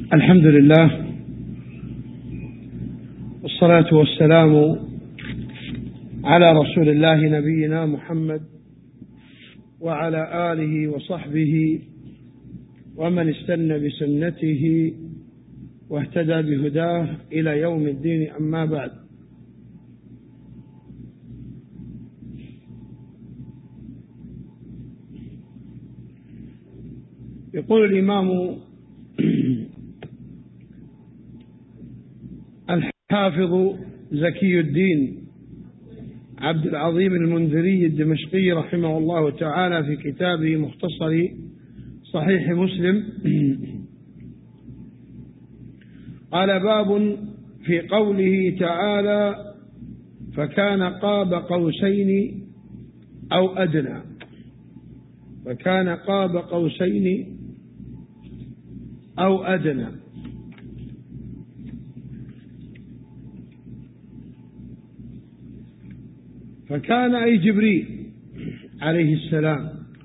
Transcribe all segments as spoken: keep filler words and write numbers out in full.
الحمد لله والصلاة والسلام على رسول الله نبينا محمد وعلى آله وصحبه ومن استنى بسنته واهتدى بهداه إلى يوم الدين. أما بعد، يقول الإمام الحافظ زكي الدين عبد العظيم المنذري الدمشقي رحمه الله تعالى في كتابه مختصر صحيح مسلم: قال: باب في قوله تعالى: فكان قاب قوسين أو أدنى. فكان قاب قوسين أو أدنى. فكان أي جبريل عليه السلام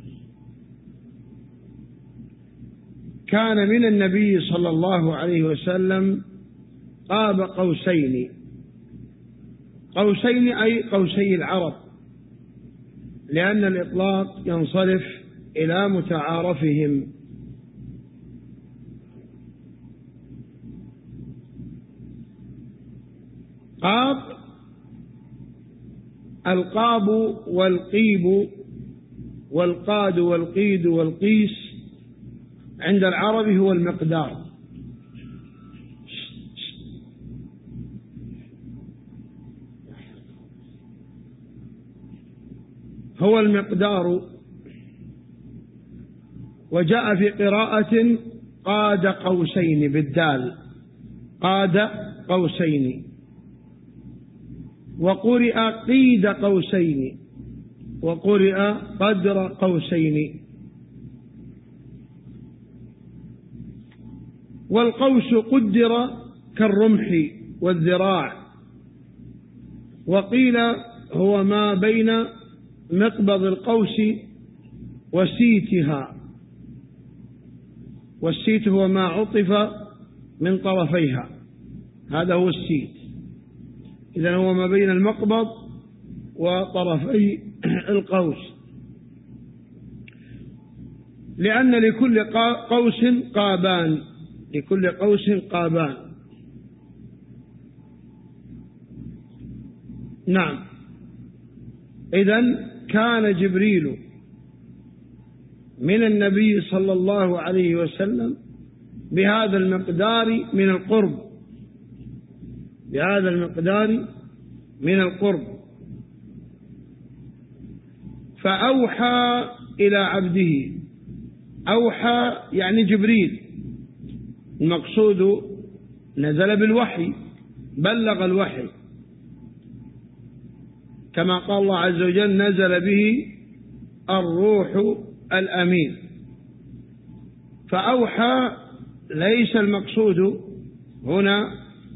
كان من النبي صلى الله عليه وسلم قاب قوسين. قوسين أي قوسي العرب، لأن الإطلاق ينصرف إلى متعارفهم. قاب، القاب والقيب والقاد والقيد والقيس عند العرب هو المقدار. هو المقدار. وجاء في قراءة قاد قوسين بالدال، قاد قوسين، وقرئ قيد قوسين، وقرئ قدر قوسين. والقوس قدر كالرمح والذراع، وقيل هو ما بين مقبض القوس وسيتها، والسيت هو ما عطف من طرفيها، هذا هو السيت. إذن هو ما بين المقبض وطرفي القوس، لأن لكل قوس قابان، لكل قوس قابان. نعم. إذن كان جبريل من النبي صلى الله عليه وسلم بهذا المقدار من القرب، بهذا المقدار من القرب. فأوحى إلى عبده. أوحى يعني جبريل، المقصود نزل بالوحي، بلغ الوحي، كما قال الله عز وجل: نزل به الروح الأمين. فأوحى ليس المقصود هنا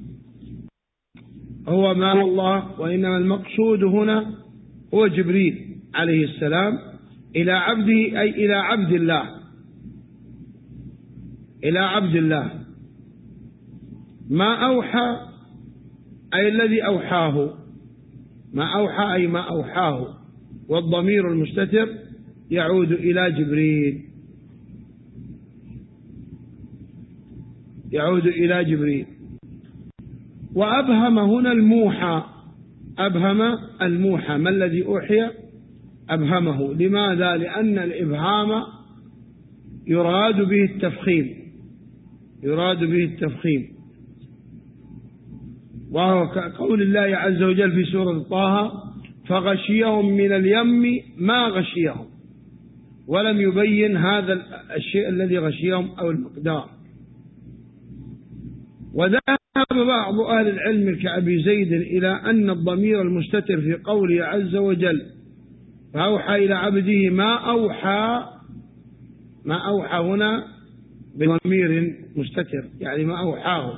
هو ما الله، وإنما المقصود هنا هو جبريل عليه السلام إلى عبده، أي إلى عبد الله، إلى عبد الله. ما أوحى أي الذي أوحاه، ما أوحى أي ما أوحاه، والضمير المستتر يعود إلى جبريل، يعود إلى جبريل. وأبهم هنا الموحى، أبهم الموحى، ما الذي أوحي أبهمه. لماذا؟ لأن الإبهام يراد به التفخيم، يراد به التفخيم، وهو كقول الله عز وجل في سورة طه: فغشيهم من اليم ما غشيهم، ولم يبين هذا الشيء الذي غشيهم أو المقدار. وذهب بعض أهل العلم كأبي زيد إلى أن الضمير المستتر في قوله عز وجل: فأوحى إلى عبده ما أوحى، ما أوحى هنا بضمير مستتر، يعني ما أوحاه.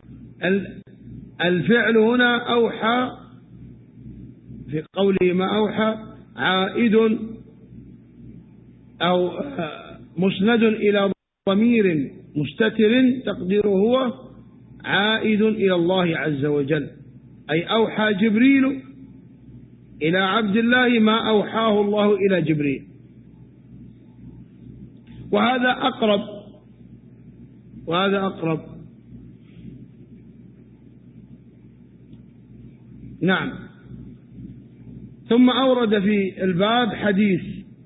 الفعل هنا أوحى في قوله ما أوحى عائد أو مسند إلى ضمير مستتر تقديره هو عائد إلى الله عز وجل، أي أوحى جبريل إلى عبد الله ما أوحاه الله إلى جبريل، وهذا أقرب وهذا أقرب نعم. ثم أورد في الباب حديث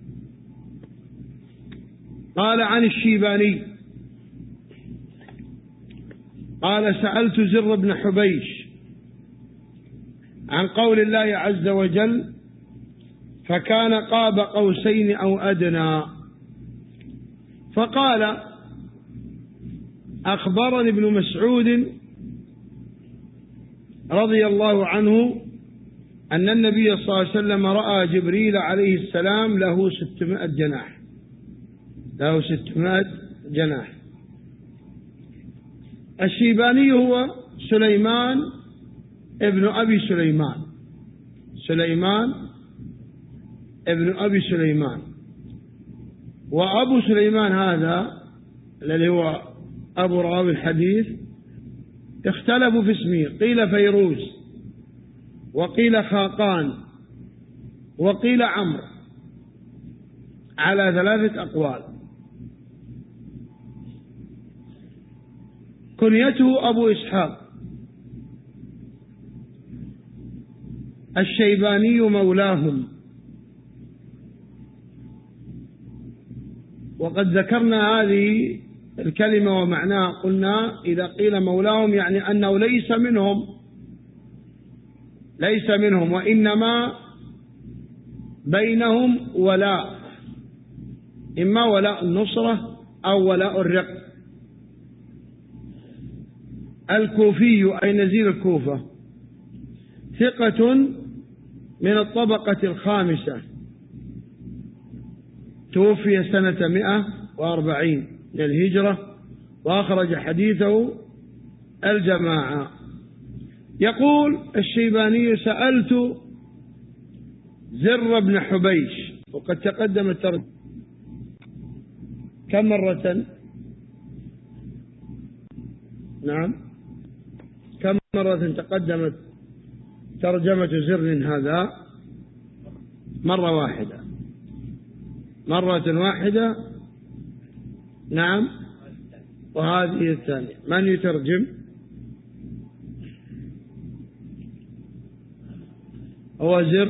قال عن الشيباني قال سألت زر بن حبيش عن قول الله عز وجل فكان قاب قوسين أو أدنى، فقال أخبرني ابن مسعود رضي الله عنه أن النبي صلى الله عليه وسلم رأى جبريل عليه السلام له ستمائة جناح له ستمائة جناح. الشيباني هو سليمان ابن أبي سليمان سليمان ابن أبي سليمان وأبو سليمان هذا الذي هو أبو راوي الحديث اختلفوا في اسمه، قيل فيروز وقيل خاقان وقيل عمرو، على ثلاثة أقوال. كنيته أبو إسحاق، الشيباني مولاهم، وقد ذكرنا هذه الكلمة ومعناها، قلنا إذا قيل مولاهم يعني أنه ليس منهم ليس منهم وإنما بينهم ولاء، إما ولاء النصرة أو ولاء الرق. الكوفي أي نزيل الكوفة، ثقة من الطبقة الخامسة، توفي سنة مئة وأربعين للهجرة، وأخرج حديثه الجماعة. يقول الشيباني سألت زر بن حبيش، وقد تقدم الترجمة كم مرة؟ نعم، كم مرة تقدمت ترجمة زر هذا؟ مرة واحدة مرة واحدة نعم، وهذه الثانية. من يترجم؟ هو زر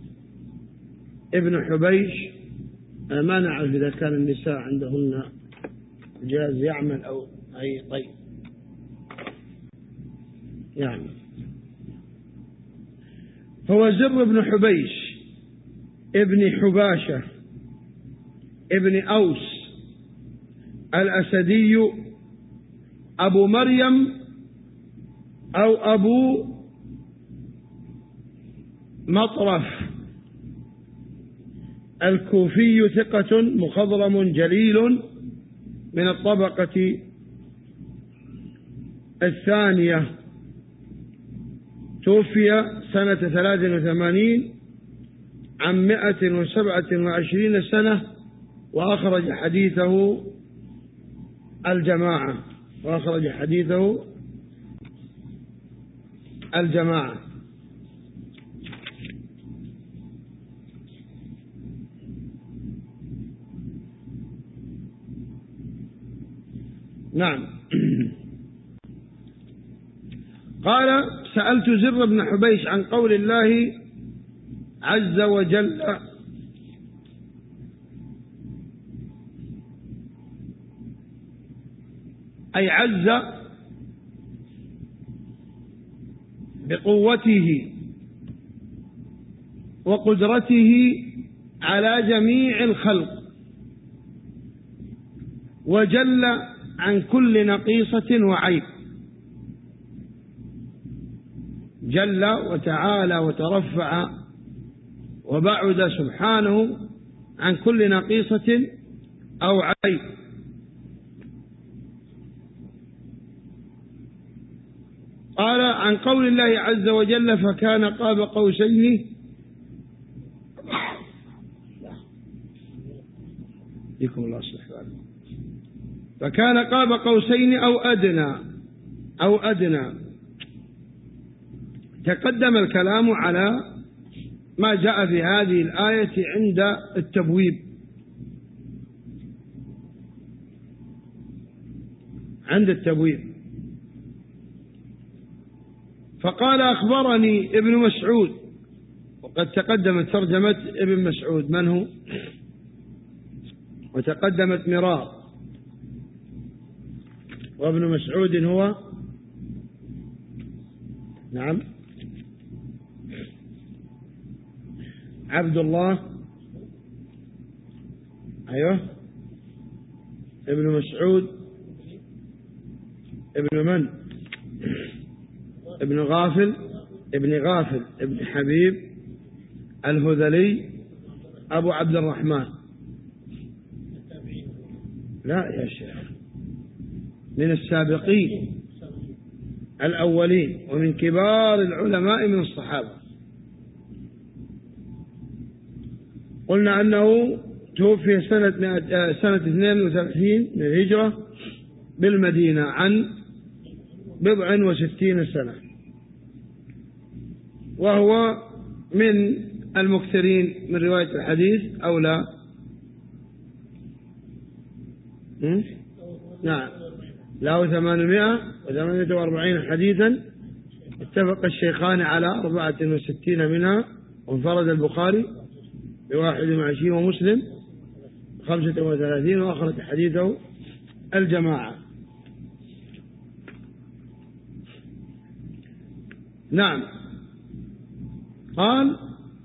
ابن حبيش. أنا ما نعرف إذا كان النساء عندهن جهاز يعمل أو أي. طيب يعني هو زر ابن حبيش ابن حباشة ابن أوس الأسدي أبو مريم أو أبو مطرف الكوفي، ثقة مخضرم جليل من الطبقة الثانية، توفي سنة ثلاث وثمانين عن مئة وسبعة وعشرين سنة، وأخرج حديثه الجماعة وأخرج حديثه الجماعة. نعم. قال سألت زر بن حبيش عن قول الله عز وجل أي عز بقوته وقدرته على جميع الخلق، وجل عن كل نقيصة وعيب، جل وتعالى وترفع وبعد سبحانه عن كل نقيصة أو عيب. قال عن قول الله عز وجل فكان قاب قوسين بكم الله يصلح بالكم فكان قاب قوسين أو أدنى أو أدنى. تقدم الكلام على ما جاء في هذه الآية عند التبويب. عند التبويب فقال أخبرني ابن مسعود، وقد تقدمت ترجمة ابن مسعود من هو، وتقدمت مرار، وابن مسعود هو نعم عبد الله أيوه ابن مسعود ابن من ابن غافل ابن غافل ابن حبيب الهذلي أبو عبد الرحمن. لا يا شيخ، من السابقين الأولين ومن كبار العلماء من الصحابة. قلنا أنه توفي سنة سنة اثنين وثلاثين من الهجرة بالمدينة عن بضع وستين سنة، وهو من المكثرين من رواية الحديث أو لا؟ نعم، له ثمانمائة وثمانية وأربعين حديثا، اتفق الشيخان على أربعة وستين منها، وانفرد البخاري بواحد وعشرين ومسلم خمسة وثلاثين، وأخرج حديثه الجماعة. نعم. قال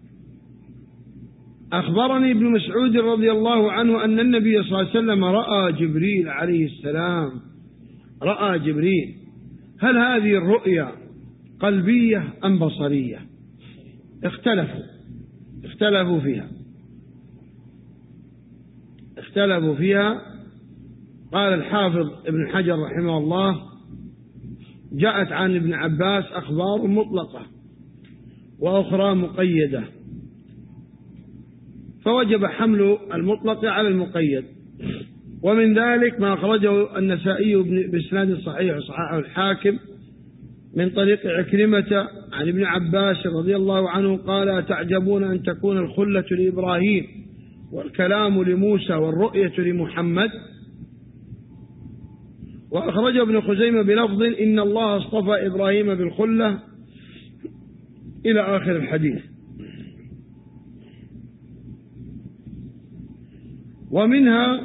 أخبرني ابن مسعود رضي الله عنه أن النبي صلى الله عليه وسلم رأى جبريل عليه السلام. رأى جبريل. هل هذه الرؤيا قلبية أم بصرية؟ اختلفوا اختلفوا فيها اختلفوا فيها قال الحافظ ابن حجر رحمه الله: جاءت عن ابن عباس أخبار مطلقة وأخرى مقيدة، فوجب حمل المطلق على المقيد. ومن ذلك ما أخرجه النسائي بإسناد صحيح وصححه الحاكم من طريق عكرمة عن ابن عباس رضي الله عنه قال: تعجبون أن تكون الخلة لإبراهيم والكلام لموسى والرؤية لمحمد. وأخرجه ابن خزيمة بلفظ: إن الله اصطفى إبراهيم بالخلة إلى آخر الحديث. ومنها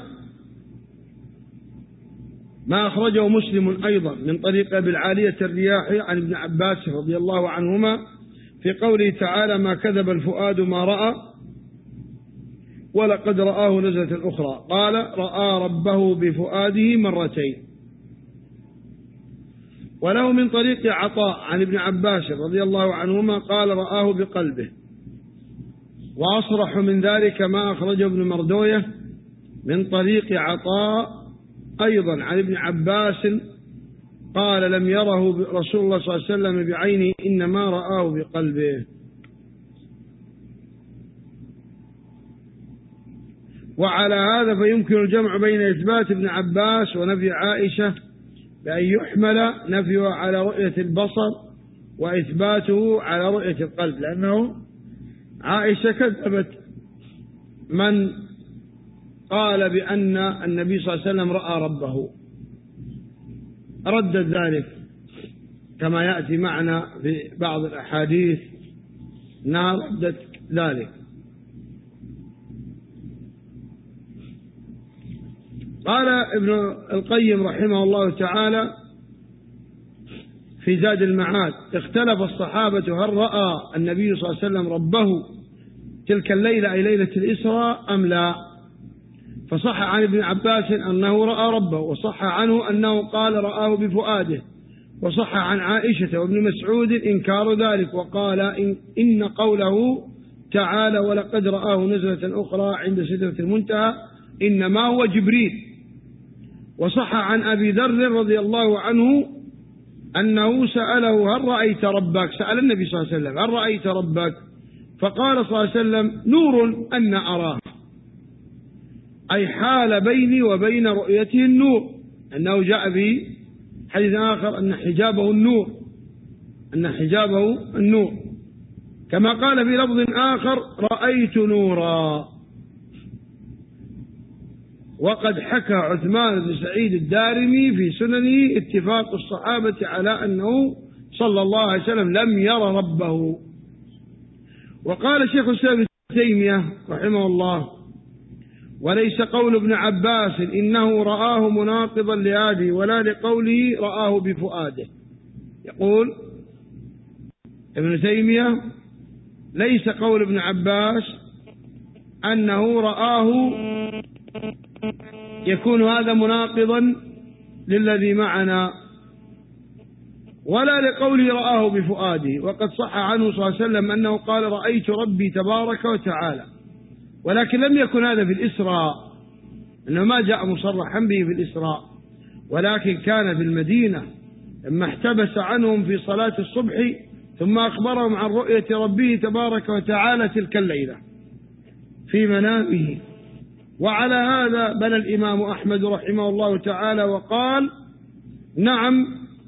ما أخرجه مسلم أيضا من طريق أبي العالية الرياحي عن ابن عباس رضي الله عنهما في قوله تعالى: ما كذب الفؤاد ما رأى ولقد رآه نزلة أخرى. قال: رأى ربه بفؤاده مرتين. وله من طريق عطاء عن ابن عباس رضي الله عنهما قال: رآه بقلبه. وأصرح من ذلك ما أخرجه ابن مردوية من طريق عطاء أيضا عن ابن عباس قال: لم يره رسول الله صلى الله عليه وسلم بعينه، إنما رآه بقلبه. وعلى هذا فيمكن الجمع بين إثبات ابن عباس ونفي عائشة بأن يحمل نفيه على رؤية البصر وإثباته على رؤية القلب، لأنه عائشة كذبت من قال بأن النبي صلى الله عليه وسلم رأى ربه، ردت ذلك كما يأتي معنا في بعض الأحاديث أنها ردت ذلك. قال ابن القيم رحمه الله تعالى في زاد المعاد: اختلف الصحابة هل رأى النبي صلى الله عليه وسلم ربه تلك الليلة أي ليلة الإسراء أم لا؟ فصح عن ابن عباس أنه رأى ربه، وصح عنه أنه قال رآه بفؤاده، وصح عن عائشة وابن مسعود إنكار ذلك، وقال إن, إن قوله تعالى ولقد رآه نزلة أخرى عند سدرة المنتهى إنما هو جبريل. وصح عن أبي ذر رضي الله عنه أنه سأله هل رأيت ربك، سأل النبي صلى الله عليه وسلم هل رأيت ربك، فقال صلى الله عليه وسلم: نور أن أراه، أي حال بيني وبين رؤيته النور. أنه جاء في حديث آخر أن حجابه النور، أن حجابه النور، كما قال في لفظ آخر رأيت نورا. وقد حكى عثمان بن سعيد الدارمي في سننه اتفاق الصحابة على أنه صلى الله عليه وسلم لم ير ربه. وقال شيخ الإسلام ابن تيمية رحمه الله: وليس قول ابن عباس إنه رآه مناقضا لهذه ولا لقوله رآه بفؤاده. يقول ابن تيمية: ليس قول ابن عباس أنه رآه يكون هذا مناقضا للذي معنا، ولا لقوله رآه بفؤاده. وقد صح عنه صلى الله عليه وسلم أنه قال رأيت ربي تبارك وتعالى، ولكن لم يكن هذا في الإسراء، إنه ما جاء مصرحا به في الإسراء، ولكن كان في المدينة لما احتبس عنهم في صلاة الصبح ثم أخبرهم عن رؤية ربه تبارك وتعالى تلك الليلة في منامه. وعلى هذا بنى الإمام أحمد رحمه الله تعالى وقال: نعم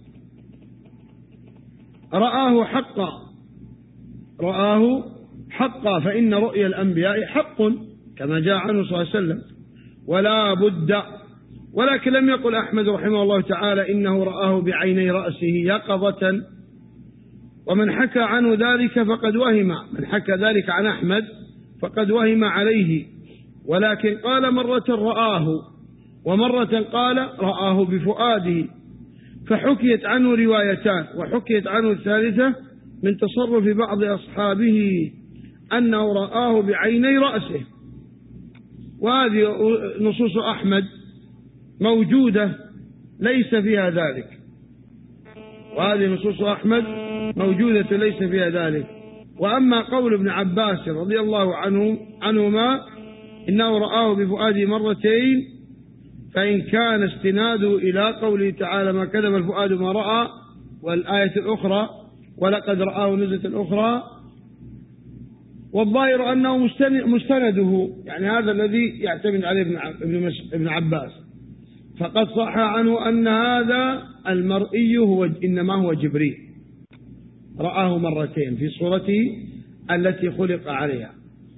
رآه حقا، رآه حقا، فإن رؤيا الأنبياء حق كما جاء عنه صلى الله عليه وسلم ولا بد. ولكن لم يقل أحمد رحمه الله تعالى إنه رآه بعيني رأسه يقظة، ومن حكى عنه ذلك فقد وهم، من حكى ذلك عن أحمد فقد وهم عليه، ولكن قال مرة رآه ومرة قال رآه بفؤاده، فحكيت عنه روايتان، وحكيت عنه الثالثة من تصرف بعض أصحابه أنه رآه بعيني رأسه. وهذه نصوص أحمد موجودة ليس فيها ذلك، وهذه نصوص أحمد موجودة ليس فيها ذلك. وأما قول ابن عباس رضي الله عنه عنهما إنه رآه بفؤاده مرتين، فإن كان استناده إلى قوله تعالى ما كذب الفؤاد ما رأى، والآية الأخرى ولقد رآه نزلة أخرى، والظاهر أنه مستنده، يعني هذا الذي يعتمد عليه ابن عباس، فقد صح عنه أن هذا المرئي هو إنما هو جبريل، رآه مرتين في صورته التي خلق عليها.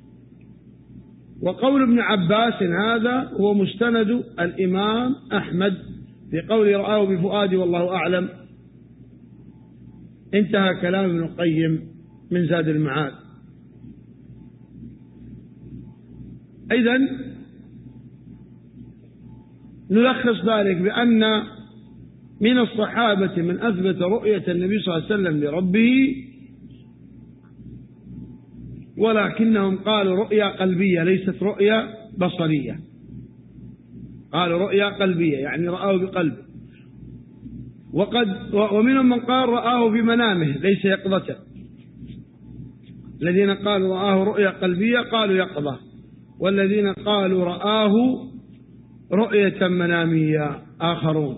وقول ابن عباس هذا هو مستند الإمام أحمد في قول رآه بفؤادي والله أعلم. انتهى كلام ابن القيم من زاد المعاد. إذن نلخص ذلك بأن من الصحابة من أثبت رؤية النبي صلى الله عليه وسلم لربه، ولكنهم قالوا رؤيا قلبية ليست رؤيا بصرية، قالوا رؤيا قلبية يعني رآه بقلبه. وقد ومنهم من قال رآه في منامه ليس يقظة، الذين قالوا رآه رؤيا قلبية قالوا يقظة، والذين قالوا رآه رؤية منامية آخرون.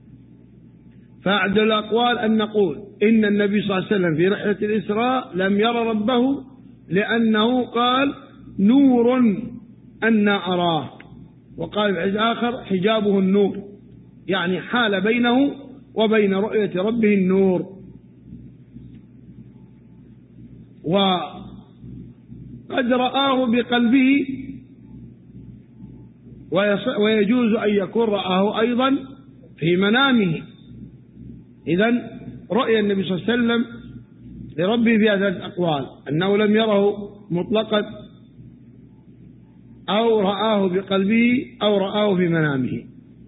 فأعدل الأقوال أن نقول إن النبي صلى الله عليه وسلم في رحلة الإسراء لم ير ربه، لأنه قال نور أنا أراه، وقال في حديث آخر حجابه النور، يعني حال بينه وبين رؤية ربه النور. وقد رآه بقلبه، ويجوز أن يكون رآه أيضا في منامه. إذن رؤيا النبي صلى الله عليه وسلم لربه في هذه الأقوال: أنه لم يره مطلقا، أو رآه بقلبه، أو رآه في منامه.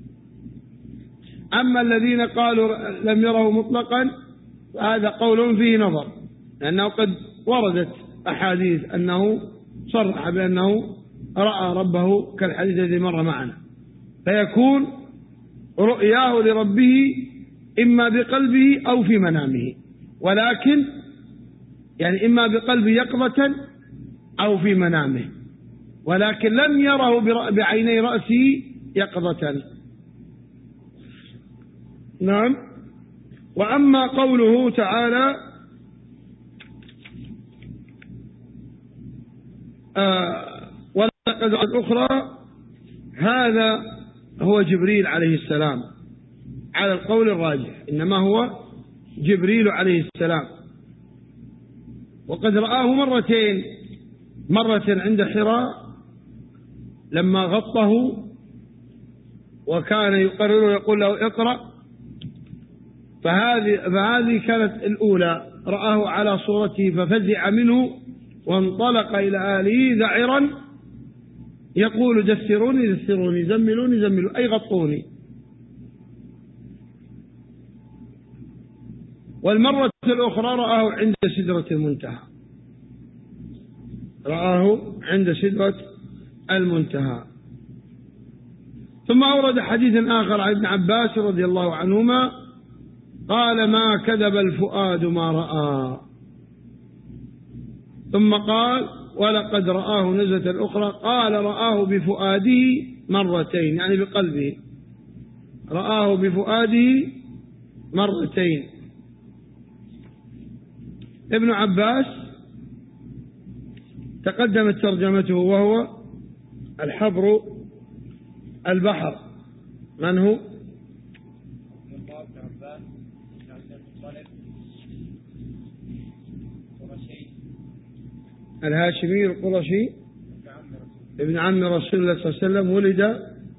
أما الذين قالوا لم يره مطلقا فهذا قول فيه نظر، لأنه قد وردت أحاديث أنه صرح بأنه رأى ربه كالحديث الذي مر معنا، فيكون رؤياه لربه إما بقلبه أو في منامه، ولكن يعني إما بقلبه يقظة أو في منامه، ولكن لم يره بعيني رأسه يقظة. نعم. وأما قوله تعالى آه ولقد الأخرى، هذا هو جبريل عليه السلام على القول الراجح، إنما هو جبريل عليه السلام. وقد رآه مرتين، مرة عند حراء لما غطه وكان يقرر يقول له اقرأ، فهذه, فهذه كانت الأولى، رآه على صورته ففزع منه وانطلق إلى أهله ذعرا يقول دثروني دثروني زملوني زملوني أي غطوني. والمرة الأخرى رآه عند سدرة المنتهى، رآه عند سدرة المنتهى. ثم أورد حديث آخر عن ابن عباس رضي الله عنهما قال ما كذب الفؤاد ما رأى، ثم قال ولقد رآه نزلة أخرى قال رآه بفؤاده مرتين، يعني بقلبه، رآه بفؤاده مرتين. ابن عباس تقدمت ترجمته وهو الحبر البحر. من هو؟ الهاشمي القرشي ابن عم رسول الله صلى الله عليه وسلم، ولد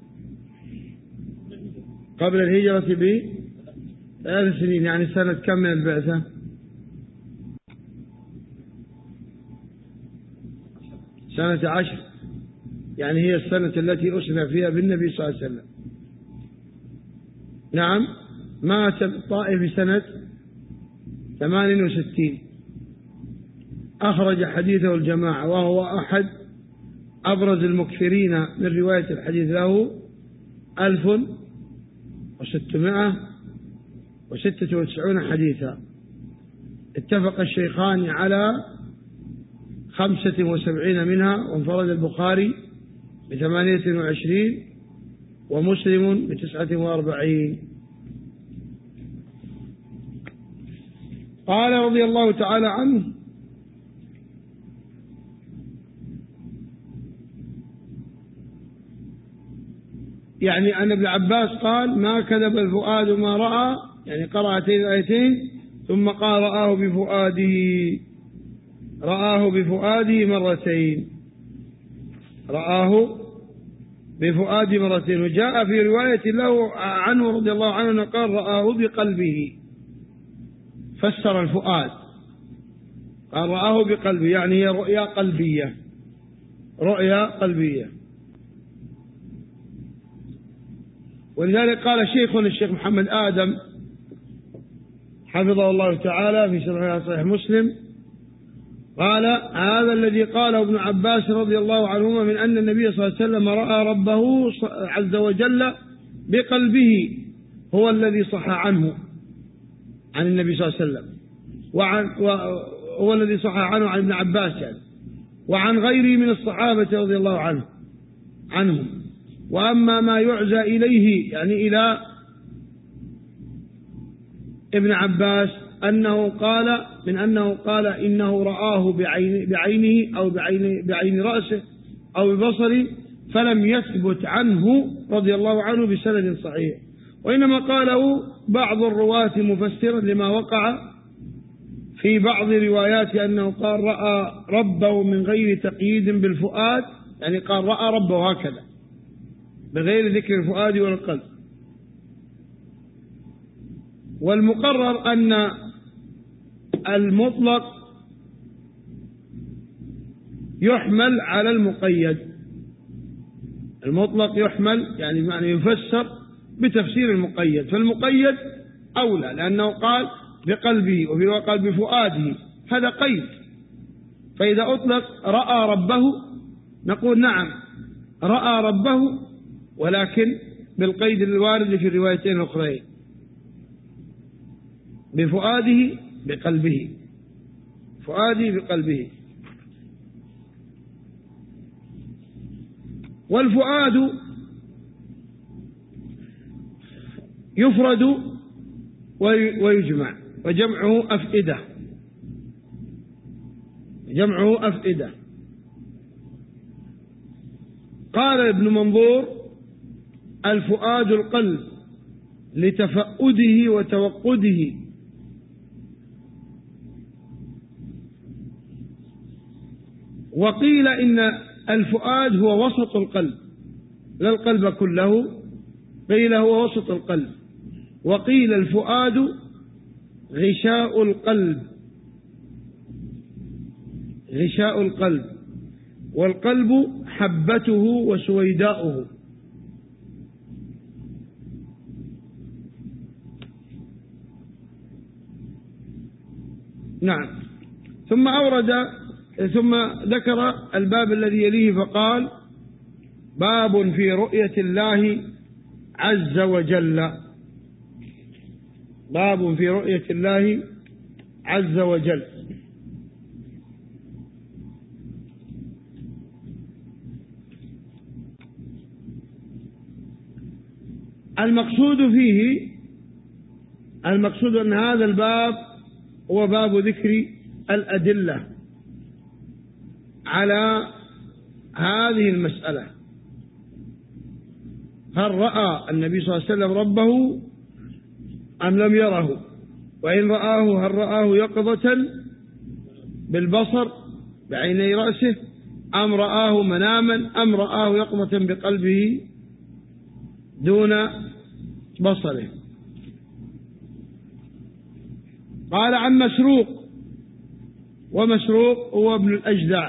قبل الهجرة بثلاث سنين، يعني سنة كم من البعثة؟ سنة عشر، يعني هي السنة التي أسرى فيها بالنبي صلى الله عليه وسلم. نعم، مات بالطائف سنة ثمان وستين. أخرج حديثه الجماعة، وهو أحد أبرز المكثرين من رواية الحديث، له ألف وستمائة وستة وتسعون حديثا. اتفق الشيخان على خمسة وسبعين منها، وانفرد البخاري بثمانية وعشرين ومسلم بتسعة وأربعين. قال رضي الله تعالى عنه يعني أن ابن عباس قال ما كذب الفؤاد ما رأى، يعني قرأ هاتين الآيتين ثم قال رآه بفؤاده، رآه بفؤاده مرتين، رآه بفؤاده مرتين. وجاء في رواية له عنه رضي الله عنه قال رآه بقلبه، فسر الفؤاد قال رآه بقلبه، يعني هي رؤيا قلبية، رؤيا قلبية. ولذلك قال شيخنا الشيخ محمد آدم حفظه الله تعالى في شرح صحيح مسلم، قال هذا الذي قاله ابن عباس رضي الله عنهما من أن النبي صلى الله عليه وسلم رأى ربه عز وجل بقلبه هو الذي صح عنه عن النبي صلى الله عليه وسلم، وعن هو الذي صح عنه عن ابن عباس يعني، وعن غيره من الصحابة رضي الله عنه عنهم. وأما ما يعزى إليه يعني إلى ابن عباس أنه قال من أنه قال إنه رآه بعين بعينه أو بعين, بعين رأسه أو ببصره، فلم يثبت عنه رضي الله عنه بسند صحيح، وإنما قاله بعض الرواة مفسرا لما وقع في بعض روايات أنه قال رأى ربه من غير تقييد بالفؤاد، يعني قال رأى ربه هكذا بغير ذكر الفؤاد والقلب. والمقرر أن المطلق يحمل على المقيد، المطلق يحمل يعني معنى يفسر بتفسير المقيد، فالمقيد أولى لأنه قال بقلبه وفي قال بفؤاده، هذا قيد. فإذا أطلق رأى ربه نقول نعم رأى ربه، ولكن بالقيد الوارد في الروايتين الأخرين بفؤاده بقلبه، فؤاده بقلبه. والفؤاد يفرد ويجمع، وجمعه أفئدة، جمعه أفئدة. قال ابن منظور الفؤاد القلب لتفقده وتوقده. وقيل إن الفؤاد هو وسط القلب، لا القلب كله، قيل هو وسط القلب، وقيل الفؤاد غشاء القلب، غشاء القلب، والقلب حبته وسويداؤه. نعم. ثم أورد ثم ذكر الباب الذي يليه فقال: باب في رؤية الله عز وجل. باب في رؤية الله عز وجل. المقصود فيه المقصود أن هذا الباب هو باب ذكر الأدلة على هذه المسألة. هل رأى النبي صلى الله عليه وسلم ربه أم لم يره؟ وإن رآه هل رآه يقظة بالبصر بعيني رأسه، أم رآه مناما، أم رآه يقظة بقلبه دون بصره؟ قال: عن مسروق، ومسروق هو ابن الأجدع،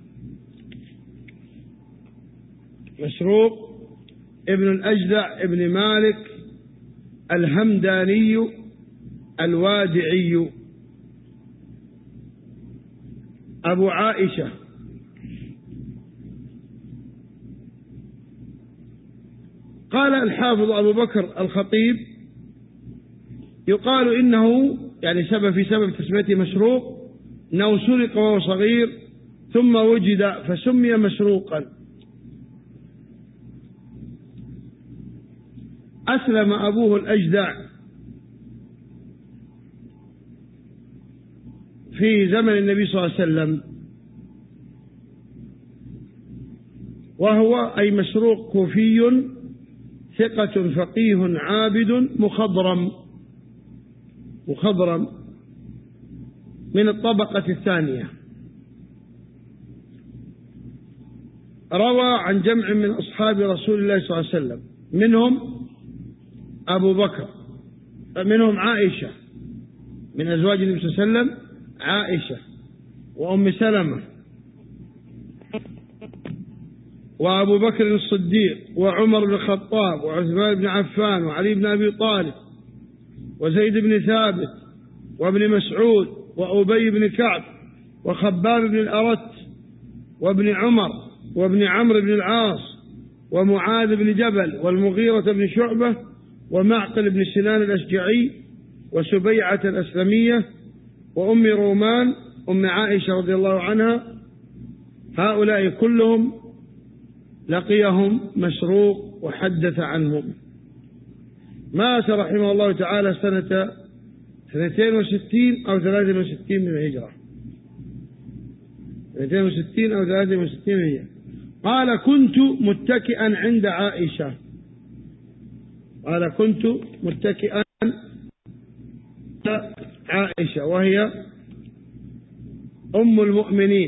مسروق ابن الأجدع ابن مالك الهمداني الوادعي أبو عائشة، قال الحافظ أبو بكر الخطيب: يقال إنه يعني سبب في سبب تسميته مسروق أنه سرق وهو صغير ثم وجد فسمي مسروقا. أسلم أبوه الأجدع في زمن النبي صلى الله عليه وسلم، وهو أي مسروق كوفي ثقة فقيه عابد مخضرم مخضرم من الطبقة الثانية، روى عن جمع من أصحاب رسول الله صلى الله عليه وسلم، منهم أبو بكر، منهم عائشة من أزواج النبي صلى الله عليه وسلم، عائشة وأم سلمة وأبو بكر الصديق وعمر بن الخطاب وعثمان بن عفان وعلي بن أبي طالب وزيد بن ثابت وابن مسعود وأبي بن كعب وخباب بن الأرت وابن عمر وابن عمرو بن العاص ومعاذ بن جبل والمغيرة بن شعبة ومعقل بن سنان الأشجعي وسبيعة الأسلمية وأم رومان أم عائشة رضي الله عنها. هؤلاء كلهم لقيهم مسروق وحدث عنهم. مات رحمه الله تعالى سنة اثنتين وستين أو ثلاثة وستين من الهجرة، اثنتين وستين أو ثلاثة وستين من الهجرة. قال: كنت متكئا عند عائشة، قال كنت متكئا عند عائشة وهي أم المؤمنين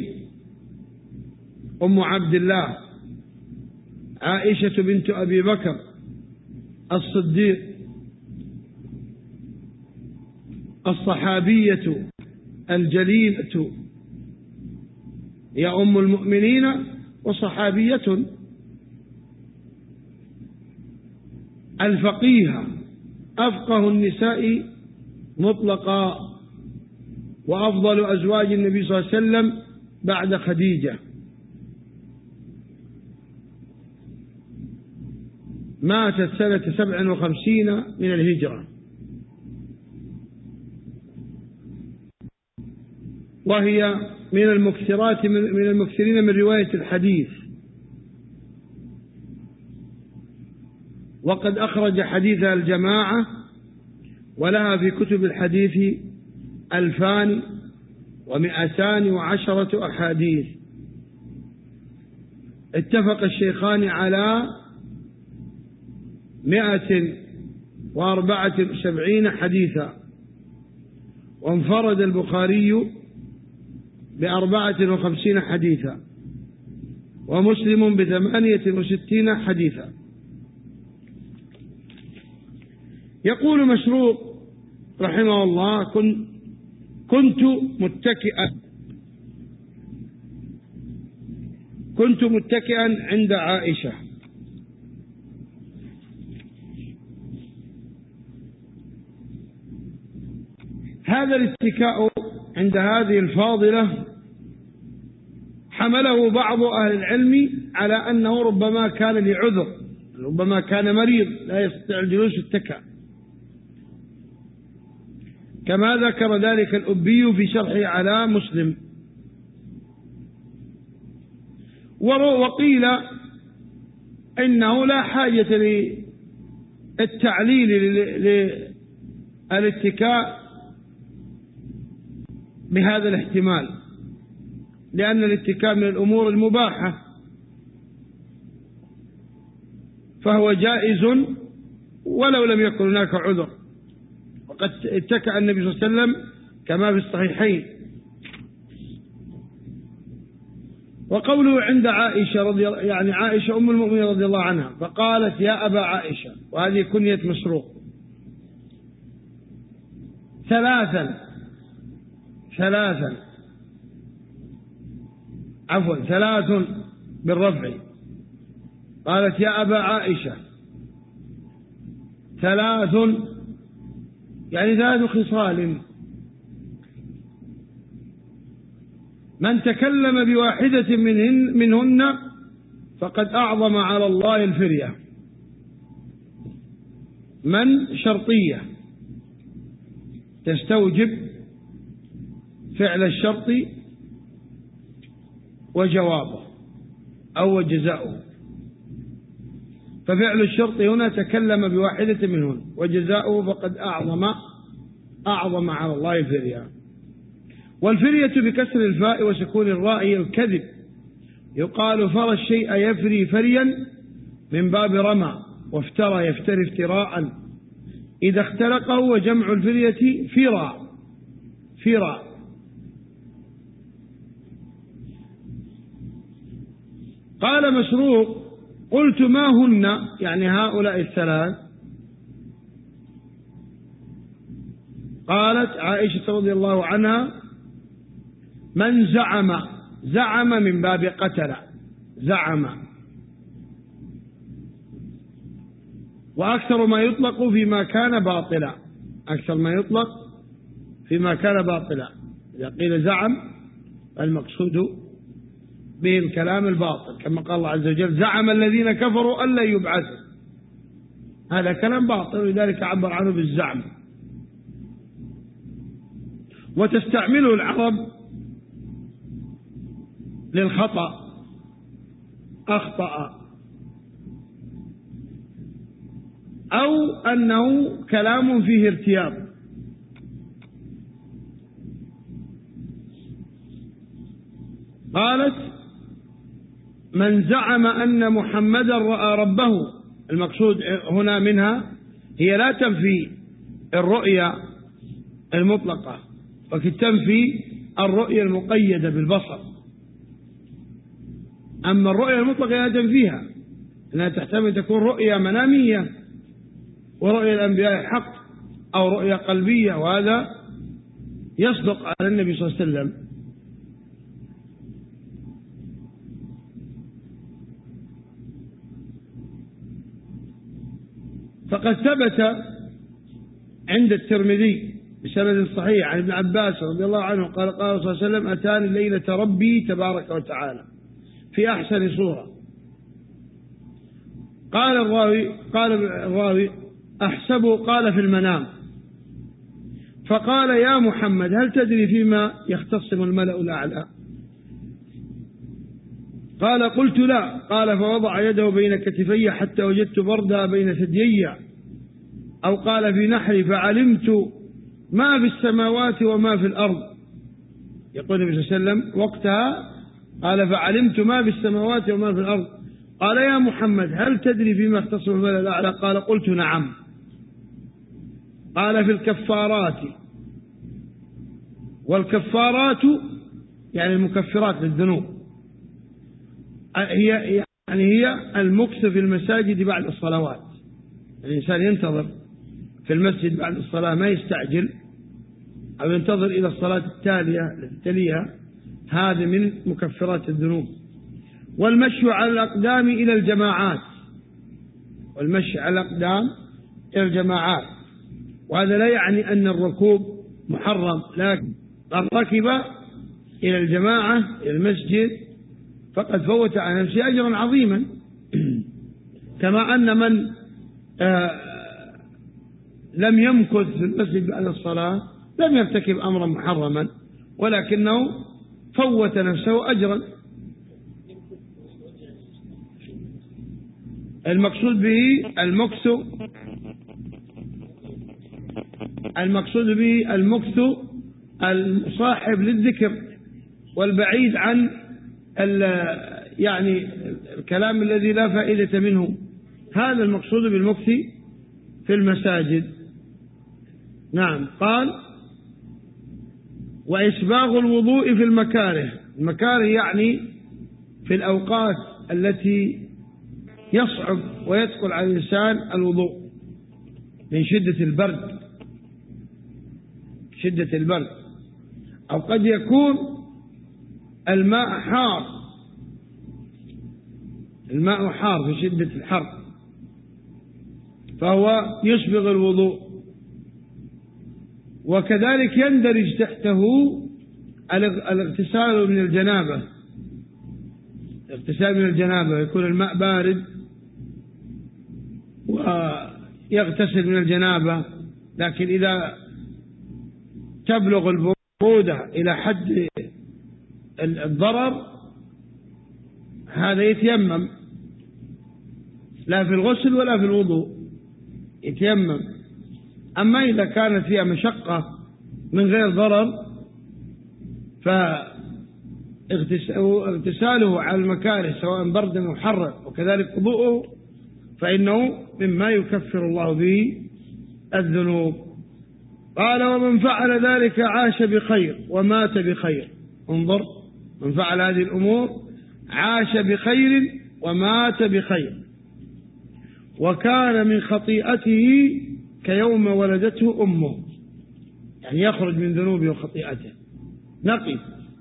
أم عبد الله عائشة بنت أبي بكر الصديق الصحابية الجليلة، هي أم المؤمنين وصحابية الفقيهة أفقه النساء مطلقا، وأفضل أزواج النبي صلى الله عليه وسلم بعد خديجة. ماتت سنة سبع وخمسين من الهجرة، وهي من المكثرات من المكثرين من رواية الحديث، وقد أخرج حديثها الجماعة، ولها في كتب الحديث ألفان ومئتان وعشرة أحاديث. اتفق الشيخان على مئة وأربعة وسبعين حديثا، وانفرد البخاري بأربعة وخمسين حديثا، ومسلم بثمانية وستين حديثا. يقول مسروق رحمه الله: كنت متكئا كنت متكئا عند عائشة. هذا الاتكاء عند هذه الفاضلة حمله بعض أهل العلم على أنه ربما كان لعذر، ربما كان مريض لا يستطيع الجلوس اتكأ، كما ذكر ذلك الأبي في شرحه على مسلم. وقيل إنه لا حاجة للتعليل للاتكاء بهذا الاحتمال، لأن الاتكاء من الأمور المباحة، فهو جائز ولو لم يكن هناك عذر. وقد اتكأ النبي صلى الله عليه وسلم كما في الصحيحين. وقوله عند عائشة رضي الله، يعني عائشة أم المؤمنين رضي الله عنها، فقالت: يا أبا عائشة، وهذه كنية مسروق. ثلاثا ثلاثا عفوا ثلاث بالرفع. قالت: يا أبا عائشة، ثلاث يعني ثلاث خصال، من تكلم بواحدة منهن, منهن فقد أعظم على الله الفرية. من شرطية تستوجب فعل الشرط وجوابه أو جزاؤه، ففعل الشرط هنا تكلم بواحدة منهن، وجزاؤه فقد أعظم أعظم على الله الفرية. والفرية بكسر الفاء وسكون الراء الكذب، يقال فرى الشيء يفري فريا من باب رمى، وافترى يفتري افتراء، إذا اختلقه، وجمع الفرية فرى فرى. قال مسروق: قلت ما هن، يعني هؤلاء الثلاث؟ قالت عائشة رضي الله عنها: من زعم، زعم من باب قتل، زعم، وأكثر ما يطلق فيما كان باطلا، أكثر ما يطلق فيما كان باطلا. إذا قيل زعم المقصود به الكلام الباطل، كما قال الله عز وجل: زعم الذين كفروا أن لن يبعثوا، هذا كلام باطل، ولذلك عبر عنه بالزعم. وتستعمله العرب للخطأ، أخطأ، أو أنه كلام فيه ارتياب. قالت: من زعم أن محمدا رأى ربه، المقصود هنا منها هي لا تنفي الرؤيا المطلقة، وقد تنفي الرؤيا المقيدة بالبصر. أما الرؤيا المطلقة لا تنفيها، أنها تحتمل تكون رؤيا منامية، ورؤيا الأنبياء حق، أو رؤيا قلبية، وهذا يصدق على النبي صلى الله عليه وسلم. فقد ثبت عند الترمذي بسند صحيح عن ابن عباس رضي الله عنه قال: قال صلى الله عليه وسلم: أتاني ليلة ربي تبارك وتعالى في أحسن صورة. قال الراوي قال الراوي أحسبه قال في المنام، فقال: يا محمد، هل تدري فيما يختصم الملأ الأعلى؟ قال: قلت لا. قال: فوضع يده بين كتفي حتى وجدت بردها بين ثديي، أو قال في نحري، فعلمت ما في السماوات وما في الأرض. يقول النبي صلى الله عليه وسلم وقتها قال: فعلمت ما في السماوات وما في الأرض. قال: يا محمد، هل تدري فيما اختصم الملأ الأعلى؟ قال: قلت نعم. قال في الكفارات. والكفارات يعني المكفرات للذنوب هي يعني هي المكث في المساجد بعد الصلوات. الإنسان ينتظر في المسجد بعد الصلاة، ما يستعجل أو ينتظر إلى الصلاة التالية التي تليها، هذا من مكفرات الذنوب. والمشي على الأقدام إلى الجماعات، والمشي على الأقدام إلى الجماعات، وهذا لا يعني أن الركوب محرم، لكن من ركب إلى الجماعة إلى المسجد فقد فوت على نفسه أجرا عظيما، كما أن من آه لم يمكث في المسجد بعد الصلاة لم يرتكب أمرا محرما، ولكنه فوت نفسه أجرا. المقصود به المكث المقصود به المكث المصاحب للذكر والبعيد عن يعني الكلام الذي لا فائدة منه، هذا المقصود بالمكث في المساجد. نعم. قال وإسباغ الوضوء في المكاره. المكاره يعني في الأوقات التي يصعب ويثقل على الإنسان الوضوء من شدة البرد شدة البرد أو قد يكون الماء حار الماء حار في شدة الحر، فهو يسبغ الوضوء. وكذلك يندرج تحته الاغتسال من الجنابة. الاغتسال من الجنابة يكون الماء بارد ويغتسل من الجنابة، لكن إذا تبلغ البرودة إلى حد الضرر هذا يتيمم، لا في الغسل ولا في الوضوء، يتيمم. أما إذا كانت فيها مشقة من غير ضرر فاغتساله على المكاره سواء برد أو حر وكذلك وضوءه فإنه مما يكفر الله به الذنوب. قال ومن فعل ذلك عاش بخير ومات بخير. انظر، من فعل هذه الأمور عاش بخير ومات بخير، وكان من خطيئته كيوم ولدته أمه، يعني يخرج من ذنوبه وخطيئته نقي.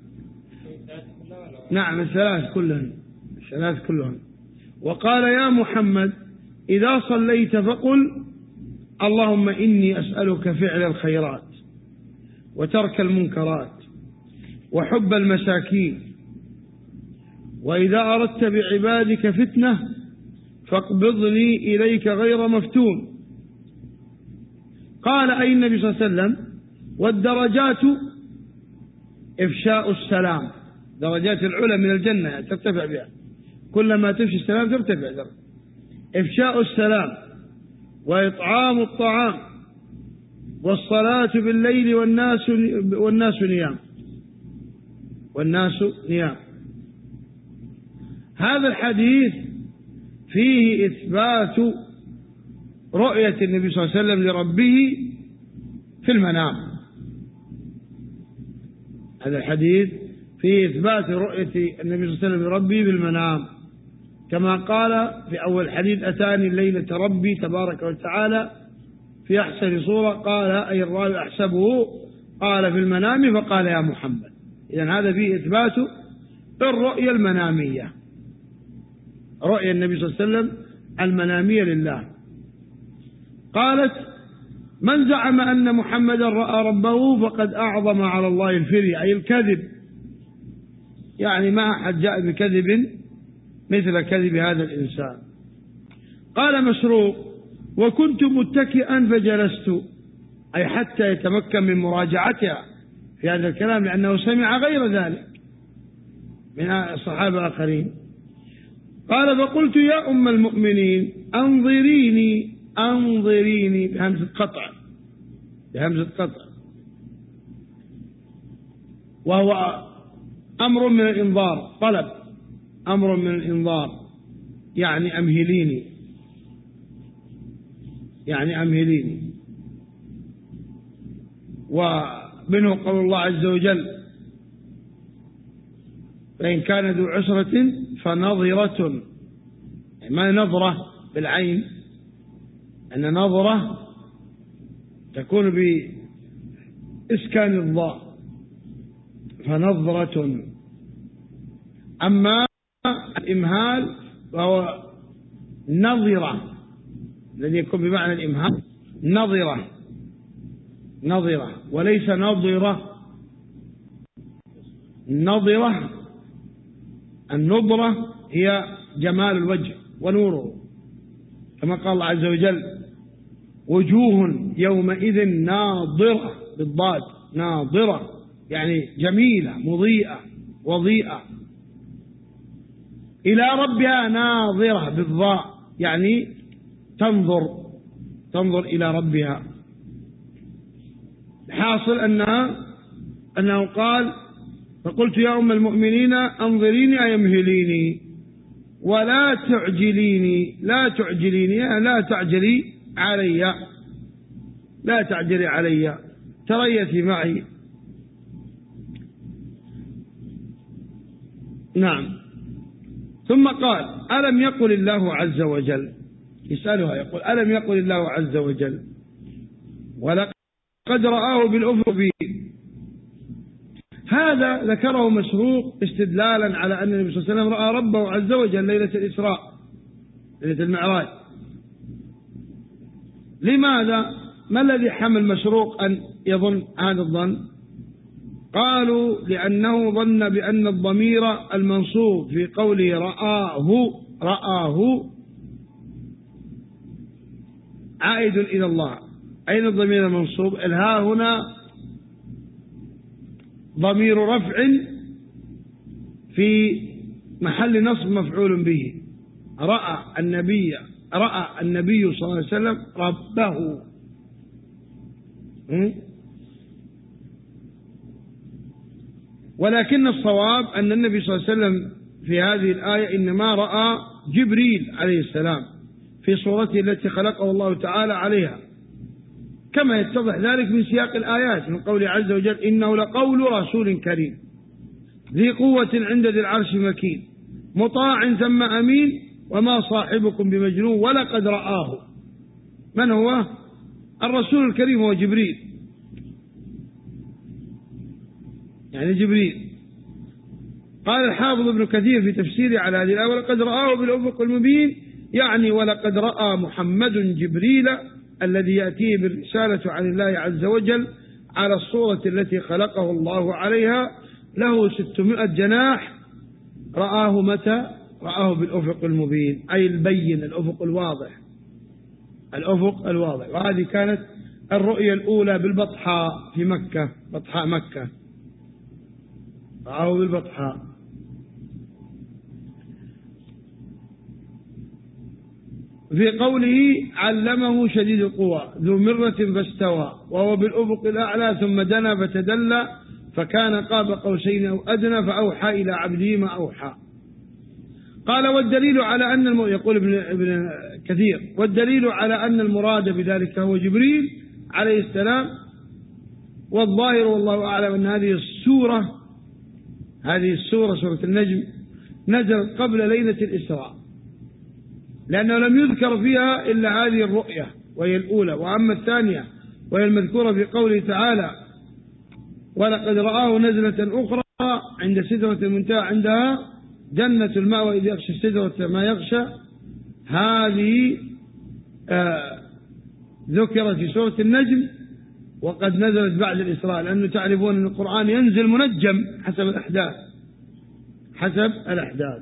نعم الثلاث كلهن الثلاث كلهن. وقال يا محمد إذا صليت فقل اللهم إني أسألك فعل الخيرات وترك المنكرات وحب المساكين، وإذا أردت بعبادك فتنة فاقبضني إليك غير مفتون. قال أي النبي صلى الله عليه وسلم والدرجات إفشاء السلام، درجات العلى من الجنة يعني ترتفع بها، كلما تفشي السلام ترتفع درجة. إفشاء السلام وإطعام الطعام والصلاة بالليل والناس والناس نيام والناس نيام. هذا الحديث فيه إثبات رؤية النبي صلى الله عليه وسلم لربه في المنام. هذا الحديث فيه إثبات رؤية النبي صلى الله عليه وسلم لربه بالمنام، كما قال في أول حديث أتاني الليلة ربي تبارك وتعالى في أحسن صورة، قال أي الراوي أحسبه قال في المنام فقال يا محمد. إذن هذا فيه إثبات الرؤية المنامية، رؤية النبي صلى الله عليه وسلم المنامية لله. قالت من زعم أن محمدا رأى ربه فقد أعظم على الله الفري، أي الكذب، يعني ما أحد جاء بكذب مثل كذب هذا الإنسان. قال مسروق وكنت متكئا فجلست، أي حتى يتمكن من مراجعتها في هذا الكلام، لأنه سمع غير ذلك من الصحابة الآخرين. قال فقلت يا أم المؤمنين أنظريني أنظريني بهمزة قطع بهمزة قطع وهو أمر من الإنظار، طلب أمر من الإنظار، يعني أمهليني يعني أمهليني ومنه قول الله عز وجل فإن كان ذو عسرة فنظرة، ما نظرة بالعين، أن نظرة تكون بإسكان الضاء فنظرة. أما الإمهال فهو نظرة الذي يكون بمعنى الإمهال نظرة نظرة وليس نظرة. النظرة النظرة هي جمال الوجه ونوره، كما قال الله عز وجل وجوه يومئذ ناظرة بالضاد، ناظرة يعني جميلة مضيئة وضيئة، إلى ربها ناظرة بالضاء يعني تنظر تنظر إلى ربها. حاصل أنها أنه قال فقلت يا أم المؤمنين أنظريني أي امهليني ولا تعجليني، لا تعجليني لا تعجلي علي، لا تعجلي علي، تريثي معي. نعم. ثم قال ألم يقل الله عز وجل، يسألها يقول ألم يقل الله عز وجل ولقد رآه بالأفق المبين. هذا ذكره مسروق استدلالا على أن النبي صلى الله عليه وسلم رأى ربه عز وجل ليلة الإسراء ليلة المعراج. لماذا؟ ما الذي حمل مسروق أن يظن هذا الظن؟ قالوا لأنه ظن بأن الضمير المنصوب في قوله رآه رآه عائد إلى الله. أين الضمير المنصوب؟ الها هنا ضمير رفع في محل نصب مفعول به. رأى النبي رأى النبي صلى الله عليه وسلم ربه. ولكن الصواب أن النبي صلى الله عليه وسلم في هذه الآية إنما رأى جبريل عليه السلام في صورته التي خلقه الله تعالى عليها، كما يتضح ذلك من سياق الآيات من قوله عز وجل إنه لقول رسول كريم ذي قوة عند ذي العرش مكين مطاع ثم أمين وما صاحبكم بمجنون ولقد رآه. من هو؟ الرسول الكريم هو جبريل، يعني جبريل. قال الحافظ ابن كثير في تفسيره على هذه الآية ولقد رآه بالأفق المبين، يعني ولقد رأى محمد جبريل الذي يأتيه بالرسالة عن الله عز وجل على الصورة التي خلقه الله عليها، له ستمائة جناح. رآه متى؟ رآه بالأفق المبين أي البين، الأفق الواضح، الأفق الواضح. وهذه كانت الرؤية الأولى بالبطحاء في مكة، بطحاء مكة، رآه بالبطحاء. في قوله علمه شديد القوى ذو مرة فاستوى وهو بالأفق الأعلى ثم دنا فتدلى فكان قاب قوسين أو أدنى فأوحى إلى عبده ما أوحى. قال والدليل على أن الم... يقول ابن... ابن كثير والدليل على أن المراد بذلك هو جبريل عليه السلام، والظاهر والله أعلم أن هذه السورة هذه السورة سورة النجم نزلت قبل ليلة الإسراء، لأنه لم يذكر فيها إلا هذه الرؤية وهي الأولى. وأما الثانية وهي المذكورة في قوله تعالى ولقد رآه نزلة أخرى عند سدرة المنتهى عندها جنة المأوى إذ يغشى السدرة ما يغشى، هذه آه ذكرت في سورة النجم وقد نزلت بعد الإسراء، لأنه تعرفون أن القرآن ينزل منجم حسب الأحداث حسب الأحداث.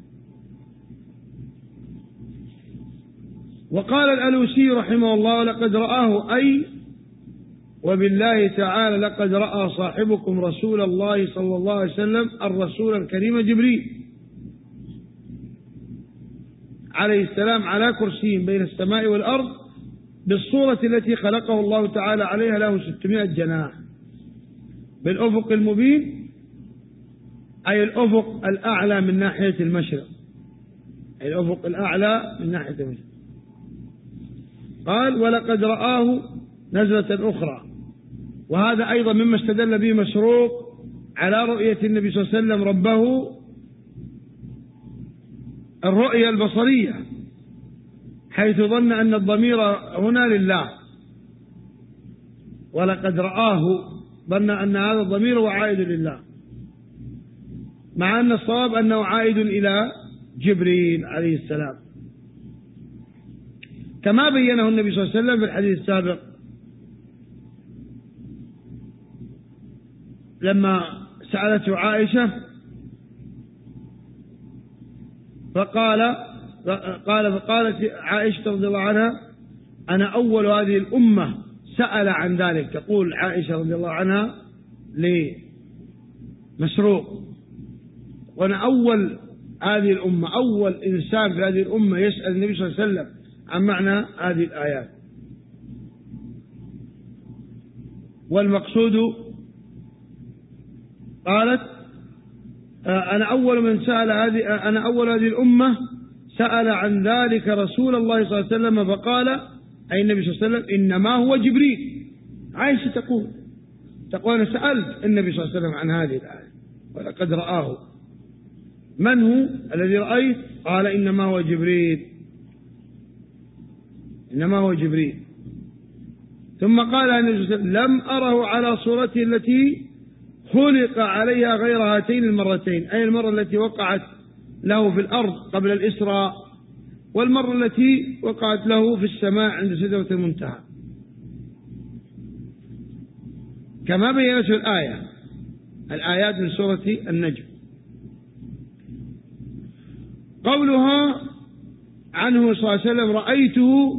وقال الألوسي رحمه الله لقد رآه أي وبالله تعالى لقد رأى صاحبكم رسول الله صلى الله عليه وسلم الرسول الكريم جبريل عليه السلام على كرسي بين السماء والأرض بالصورة التي خلقه الله تعالى عليها، له ستمائة جناح بالأفق المبين أي الأفق الأعلى من ناحية المشرق، أي الأفق الأعلى من ناحية المشرق. قال ولقد رآه نزلة أخرى وهذا أيضا مما استدل به مسروق على رؤية النبي صلى الله عليه وسلم ربه الرؤية البصرية، حيث ظن أن الضمير هنا لله، ولقد رآه ظن أن هذا الضمير هو عائد لله، مع أن الصواب أنه عائد إلى جبريل عليه السلام، كما بينه النبي صلى الله عليه وسلم في الحديث السابق لما سألته عائشة فقال قال فقالت عائشة رضي الله عنها: أنا أول هذه الأمة سأل عن ذلك. تقول عائشة رضي الله عنها لمسروق: وأنا أول هذه الأمة، أول إنسان في هذه الأمة يسأل النبي صلى الله عليه وسلم عن معنى هذه الآيات. والمقصود قالت: أنا أول من سأل هذه أنا أول هذه الأمة سأل عن ذلك رسول الله صلى الله عليه وسلم فقال، أي النبي صلى الله عليه وسلم: إنما هو جبريل. عائشة تقول تقول أنا سألت النبي صلى الله عليه وسلم عن هذه الآية ولقد رآه. من هو الذي رأيت؟ قال: إنما هو جبريل، إنما هو جبريل. ثم قال النبي صلى الله عليه وسلم: لم أره على صورته التي خلق عليها غير هاتين المرتين، أي المرة التي وقعت له في الأرض قبل الإسراء، والمرة التي وقعت له في السماء عند سدرة المنتهى، كما بينته الآية الآيات من سورة النجم. قولها عنه صلى الله عليه وسلم: رأيته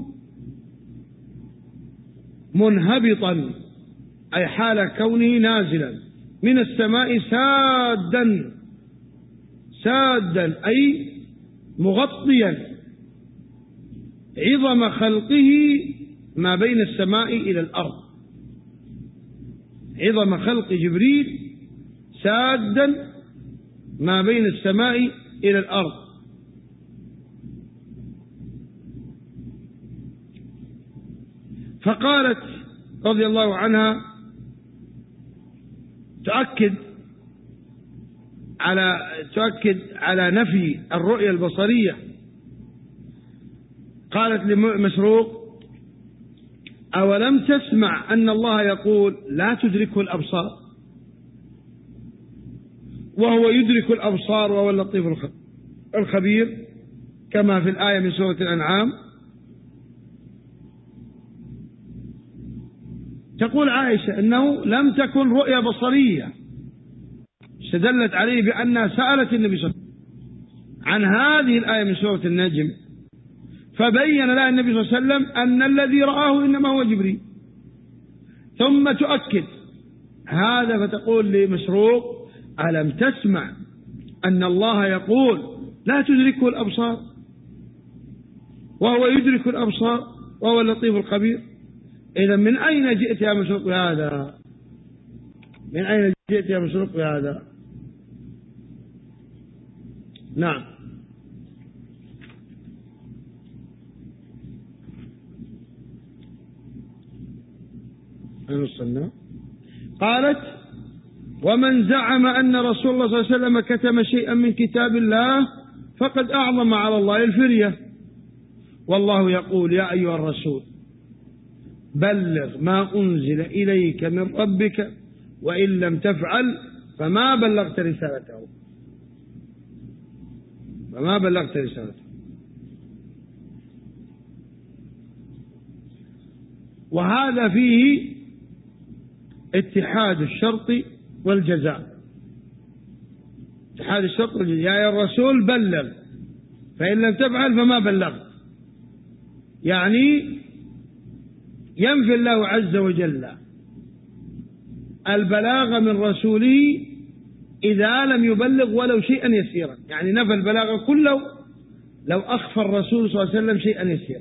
منهبطا، أي حال كونه نازلا من السماء سادا سادا أي مغطيا عظم خلقه ما بين السماء إلى الأرض. عظم خلق جبريل سادا ما بين السماء إلى الأرض. فقالت رضي الله عنها تؤكد على تؤكد على نفي الرؤية البصرية. قالت لمسروق: أولم تسمع أن الله يقول لا تدركه الأبصار وهو يدرك الأبصار وهو اللطيف الخبير، كما في الآية من سورة الأنعام. تقول عائشة أنه لم تكن رؤية بصرية، استدلت عليه بأنها سألت النبي صلى الله عليه وسلم عن هذه الآية من سورة النجم، فبين لها النبي صلى الله عليه وسلم أن الذي رآه إنما هو جبريل. ثم تؤكد هذا فتقول لمسروق: ألم تسمع أن الله يقول لا تدركه الأبصار وهو يدرك الأبصار وهو اللطيف الخبير؟ إذا من أين جئت يا مسروق بهذا؟ من أين جئت يا مسروق بهذا؟ نعم. قالت: ومن زعم أن رسول الله صلى الله عليه وسلم كتم شيئا من كتاب الله فقد أعظم على الله الفرية، والله يقول: يا أيها الرسول بلغ ما أنزل إليك من ربك وإن لم تفعل فما بلغت رسالته فما بلغت رسالته. وهذا فيه اتحاد الشرط والجزاء. اتحاد الشرط والجزاء: يا أيها الرسول بلغ، فإن لم تفعل فما بلغت. يعني ينفي الله عز وجل البلاغ من رسوله إذا لم يبلغ ولو شيئا يسيرا، يعني نفى البلاغ كله لو أخفى الرسول صلى الله عليه وسلم شيئا يسيرا.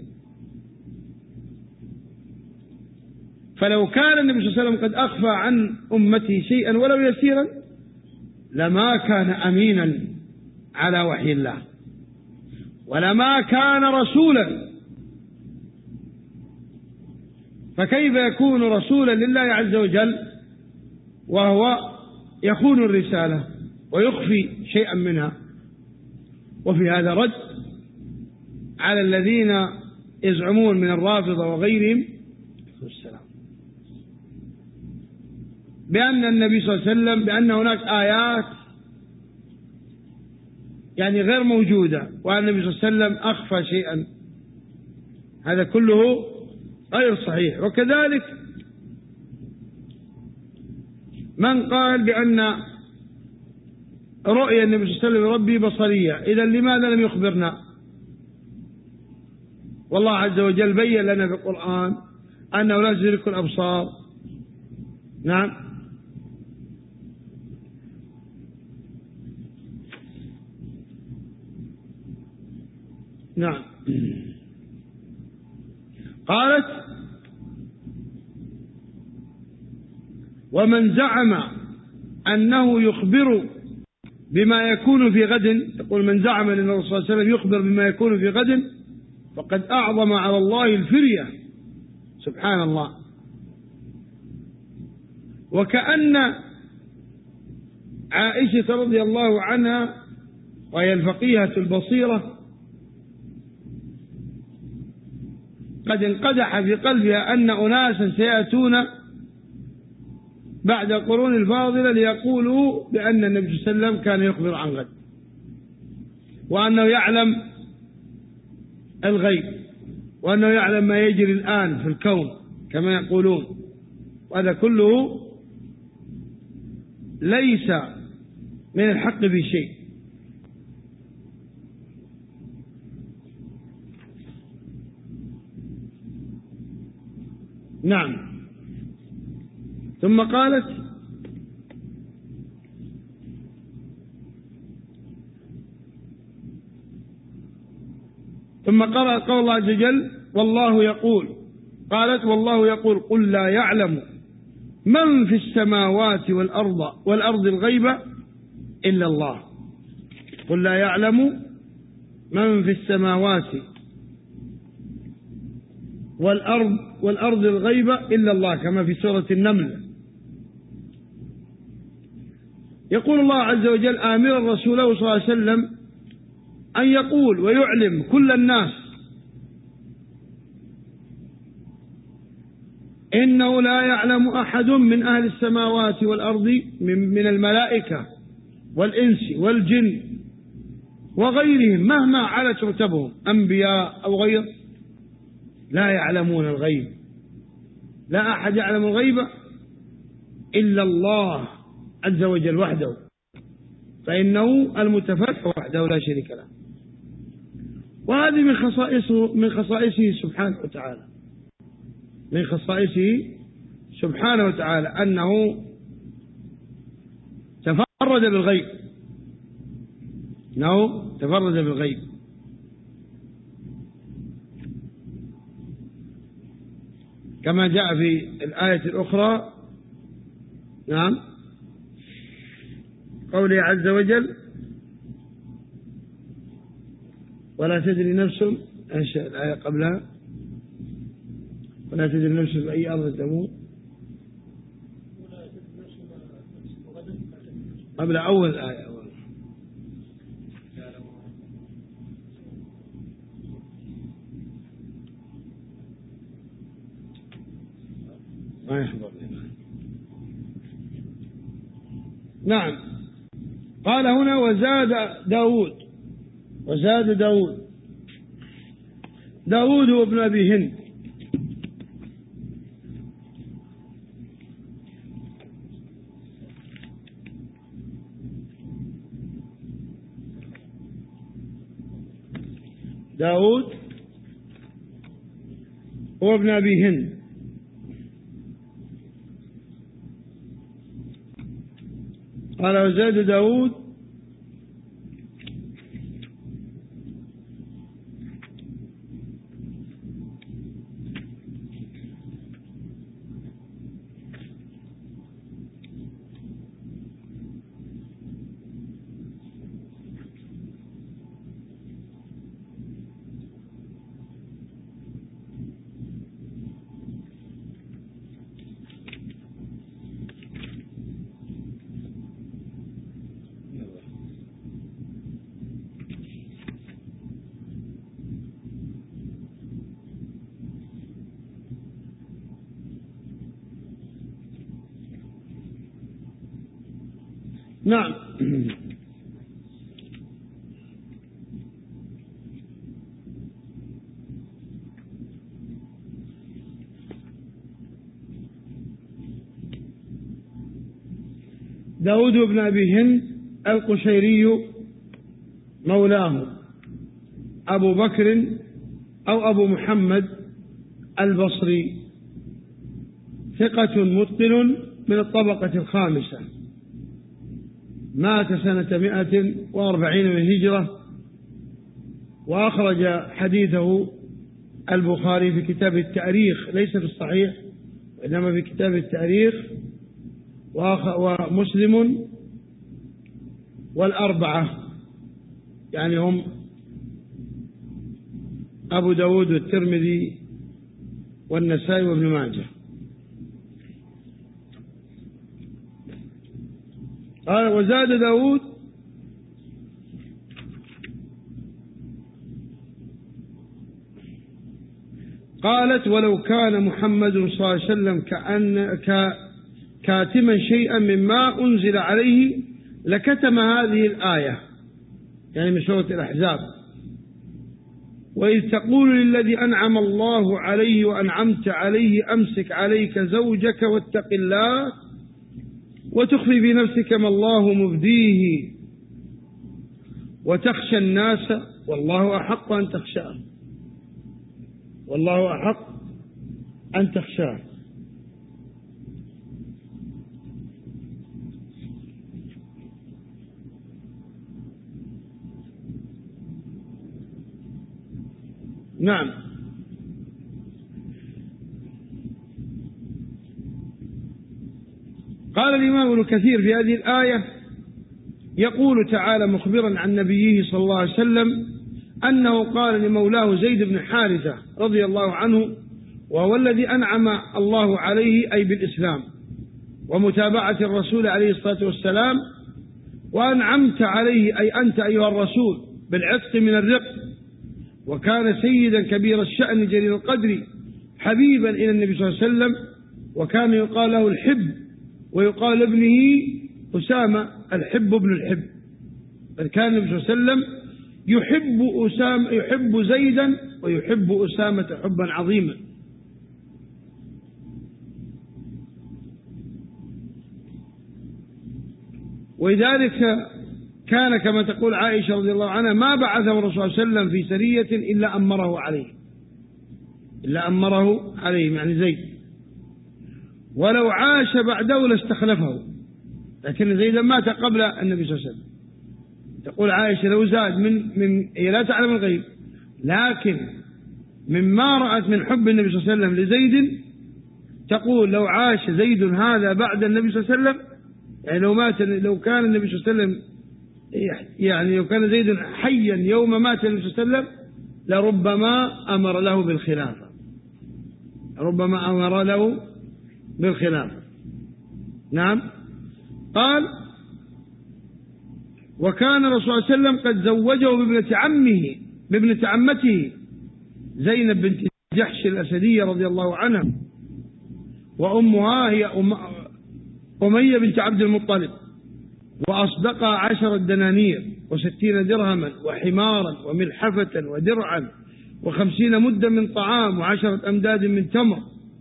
فلو كان النبي صلى الله عليه وسلم قد أخفى عن أمته شيئا ولو يسيرا لما كان أمينا على وحي الله، ولما كان رسولا. فكيف يكون رسولا لله عز وجل وهو يخون الرسالة ويخفي شيئا منها؟ وفي هذا رد على الذين يزعمون من الرافضة وغيرهم السلام بأن النبي صلى الله عليه وسلم بأن هناك آيات يعني غير موجودة وأن النبي صلى الله عليه وسلم أخفى شيئا. هذا كله غير صحيح. وكذلك من قال بأن رؤيا النبي صلى الله عليه وسلم ربي بصرية، إذا لماذا لم يخبرنا؟ والله عز وجل بين لنا في القرآن أنه لا تدرك الأبصار. نعم. نعم. قالت ومن زعم أنه يخبر بما يكون في غد، تقول من زعم أن الرسول صلى الله عليه وسلم يخبر بما يكون في غد فقد أعظم على الله الفرية. سبحان الله. وكأن عائشة رضي الله عنها وهي الفقيهة البصيرة قد انقدح في قلبها أن أناسا سيأتون بعد القرون الفاضلة ليقولوا بأن النبي صلى الله عليه وسلم كان يخبر عن غد وأنه يعلم الغيب وأنه يعلم ما يجري الآن في الكون كما يقولون، وهذا كله ليس من الحق في شيء. نعم. ثم قالت ثم قرأ قول الله عز وجل والله يقول، قالت والله يقول قل لا يعلم من في السماوات والأرض والأرض الغيب إلا الله. قل لا يعلم من في السماوات والأرض والأرض الغيب إلا الله كما في سورة النمل. يقول الله عز وجل آمرا رسوله صلى الله عليه وسلم أن يقول ويعلم كل الناس إنه لا يعلم أحد من أهل السماوات والأرض من الملائكة والإنس والجن وغيرهم مهما علت رتبهم أنبياء أو غير، لا يعلمون الغيب، لا أحد يعلم الغيب إلا الله عز وجل وحده، فإنه المتفرد وحده لا شريك له. وهذه من خصائصه من خصائصه سبحانه وتعالى من خصائصه سبحانه وتعالى أنه تفرد بالغيب أنه تفرد بالغيب. كما جاء في الآية الأخرى. نعم. قوله عز وجل ولا تدري نفس أنشأ الآية قبلها ولا تدري نفس بأي أرض تموت قبل أول الآية أول. ما يحضرني. نعم. قال هنا وزاد داود وزاد داود داود هو ابن أبي هند داود هو ابن أبي هند. قال وزاد داود نعم. داود بن أبي هند القشيري مولاه أبو بكر أو أبو محمد البصري، ثقة متقن من الطبقة الخامسة، مات سنة مائة وأربعين من الهجرة، وأخرج حديثه البخاري في كتاب التاريخ، ليس في الصحيح وإنما في كتاب التاريخ، ومسلم والأربعة، يعني هم أبو داود والترمذي والنسائي وابن ماجه. قال وزاد داود قالت ولو كان محمد صلى الله عليه وسلم كأن كاتما شيئا مما أنزل عليه لكتم هذه الآية، يعني من سورة الأحزاب، وإذ تقول للذي أنعم الله عليه وأنعمت عليه أمسك عليك زوجك واتق الله وتخفي في نفسك ما الله مبديه وتخشى الناس والله أحق أن تخشاه، والله أحق أن تخشاه. نعم. قال الإمام ابن كثير في هذه الآية يقول تعالى مخبرا عن نبيه صلى الله عليه وسلم أنه قال لمولاه زيد بن حارثة رضي الله عنه، وهو الذي أنعم الله عليه أي بالإسلام ومتابعة الرسول عليه الصلاة والسلام، وأنعمت عليه أي أنت أيها الرسول بالعتق من الرق، وكان سيدا كبير الشأن جليل القدر حبيبا إلى النبي صلى الله عليه وسلم، وكان يقال له الحب ويقال ابنه أسامة الحب ابن الحب، بل كان النبي صلى الله عليه وسلم يحب أسامة يحب زيدا ويحب أسامة حبا عظيما. ولذلك كان كما تقول عائشة رضي الله عنها ما بعثه الرسول صلى الله عليه وسلم في سرية إلا أمره عليه إلا أمره عليه يعني زيد، ولو عاش بعده لاستخلفه، لكن زيدا مات قبل النبي صلى الله عليه وسلم. تقول عائشة لو زاد من من هي لا تعلم الغيب، لكن مما رأت من حب النبي صلى الله عليه وسلم لزيد تقول لو عاش زيد هذا بعد النبي صلى الله عليه وسلم، يعني لو مات لو كان النبي صلى الله عليه وسلم يعني لو كان زيد حيا يوم مات النبي صلى الله عليه وسلم لربما أمر له بالخلافة، ربما أمر له بالخلافة. نعم. قال وكان الرسول صلى الله عليه وسلم قد زوجه بابنة عمه بابنة عمته زينب بنت جحش الأسدية رضي الله عنها، وأمها هي أم أمية بنت عبد المطلب، وأصدقها عشر دنانير وستين درهما وحمارا وملحفة ودرعا وخمسين مدا من طعام وعشرة أمداد من تمر،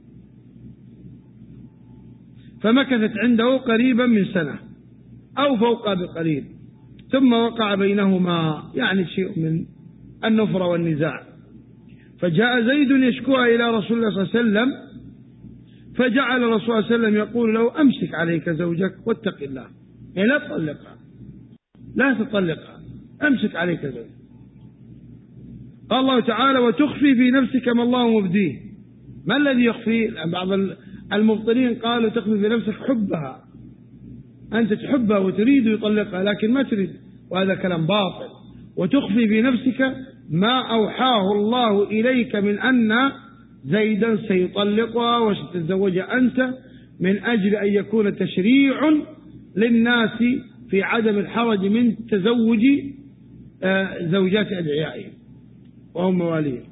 فمكثت عنده قريبا من سنة أو فوق بقليل، ثم وقع بينهما يعني شيء من النفرة والنزاع، فجاء زيد يشكوها إلى رسول الله صلى الله عليه وسلم، فجعل الرسول صلى الله عليه وسلم يقول له أمسك عليك زوجك واتق الله، يعني لا تطلقها لا تطلقها أمسك عليك زوجك. قال الله تعالى وتخفي في نفسك ما الله مبديه. ما الذي يخفي؟ بعض المبطلين قالوا تخفي في نفسك حبها، أنت تحبها وتريد يطلقها لكن ما تريد، وهذا كلام باطل. وتخفي في نفسك ما أوحاه الله إليك من أن زيدا سيطلقها وستتزوجها أنت، من أجل أن يكون تشريع للناس في عدم الحرج من تزوج زوجات أدعيائهم وهم مواليهم.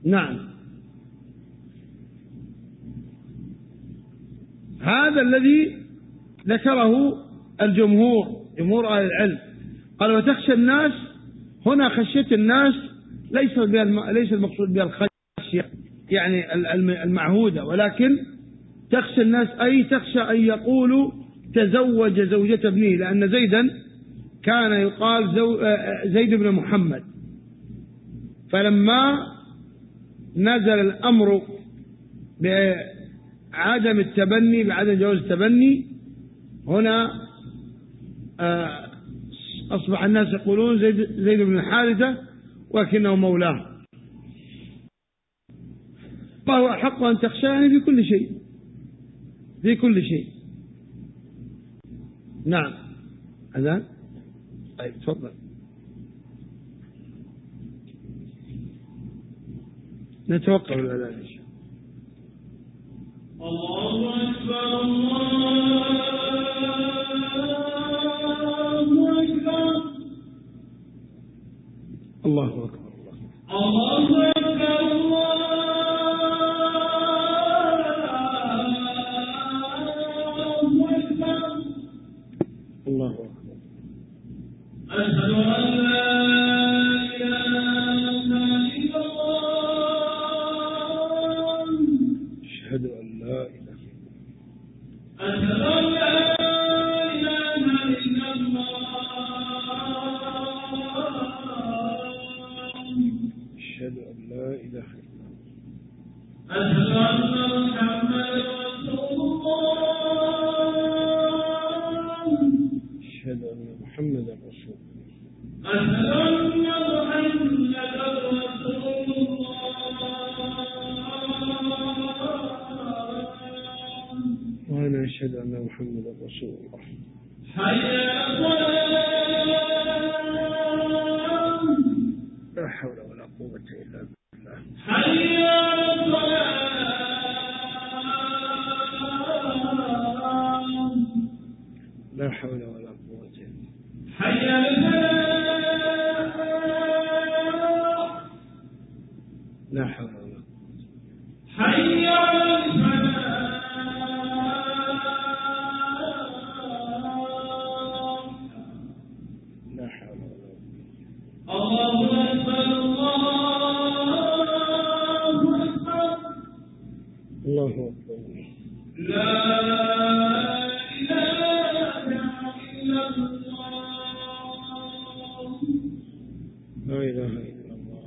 نعم. هذا الذي ذكره الجمهور، جمهور أهل العلم، قال وتخشى الناس، هنا خشية الناس ليس ليس المقصود بها الخشية يعني المعهودة، ولكن تخشى الناس أي تخشى أن يقولوا تزوج زوجة ابنه، لأن زيدا كان يقال زيد بن محمد، فلما نزل الأمر بعدم التبني بعدم جواز التبني هنا أصبح الناس يقولون زيد, زيد بن الحارثة ولكنه مولاه. فهو أحق أن تخشاني في كل شيء، في كل شيء. نعم. أذان. طيب تفضل. نتوقف الأذان إن شاء الله. الله أكبر الله أكبر الله أكبر الله أكبر الله أكبر. أشهد أن لا إله إلا الله. أشهد أن لا إله أشهد أن لا إله إلا الله. أشهد أن لا إله إلا الله. أشهد أن محمدا رسول الله. أشهد أن محمدا رسول الله. أشهد أن محمدا رسول الله. وأنا أشهد أن محمدا رسول الله. حي على الصلاة. لا حول ولا قوة إلا بالله. حي على الصلاة. لا حول ولا قوة إلا بالله. حي على الفلاح. لا حول ولا قوة. حي على الفلاح. لا حول ولا قوة. الله أكبر الله أكبر الله أكبر. لا إله إلا الله. لا إله إلا الله.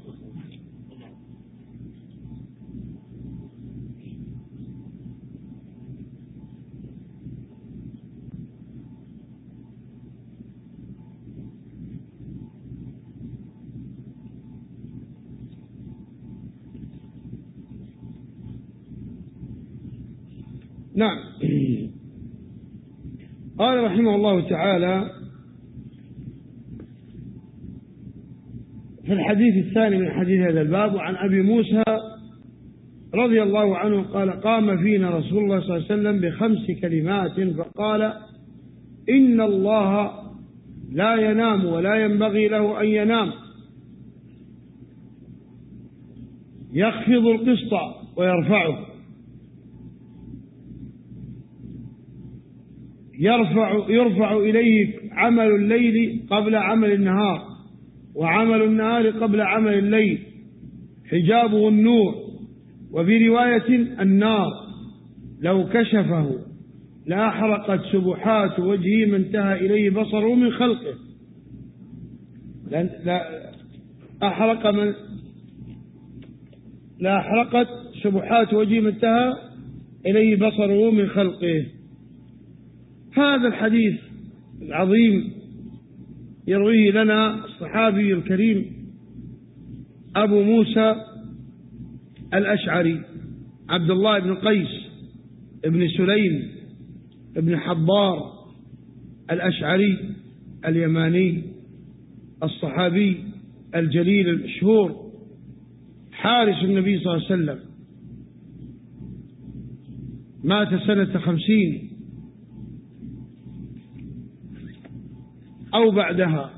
نعم. قال رحمه الله تعالى في الحديث الثاني من حديث هذا الباب، وعن أبي موسى رضي الله عنه قال قام فينا رسول الله صلى الله عليه وسلم بخمس كلمات فقال إن الله لا ينام ولا ينبغي له أن ينام، يخفض القسط ويرفعه، يرفع, يرفع إليه عمل الليل قبل عمل النهار، وعمل النهار قبل عمل الليل، حجابه النور، وفي رواية النار لو كشفه لأحرقت سبحات وجهه ما انتهى إليه بصره من خلقه. لا أحرق من لا أحرقت سبحات وجهه ما انتهى إليه بصره من خلقه. هذا الحديث العظيم يرويه لنا الصحابي الكريم أبو موسى الأشعري عبد الله بن قيس بن سليم بن حضار الأشعري اليماني الصحابي الجليل المشهور حارس النبي صلى الله عليه وسلم، مات سنة خمسين أو بعدها.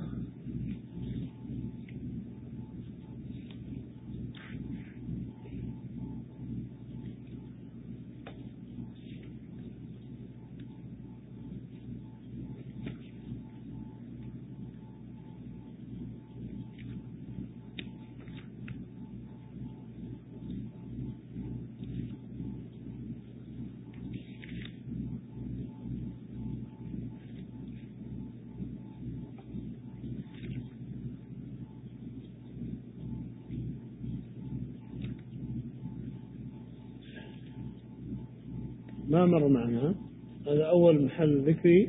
ما مر معنا، هذا أول محل ذكري.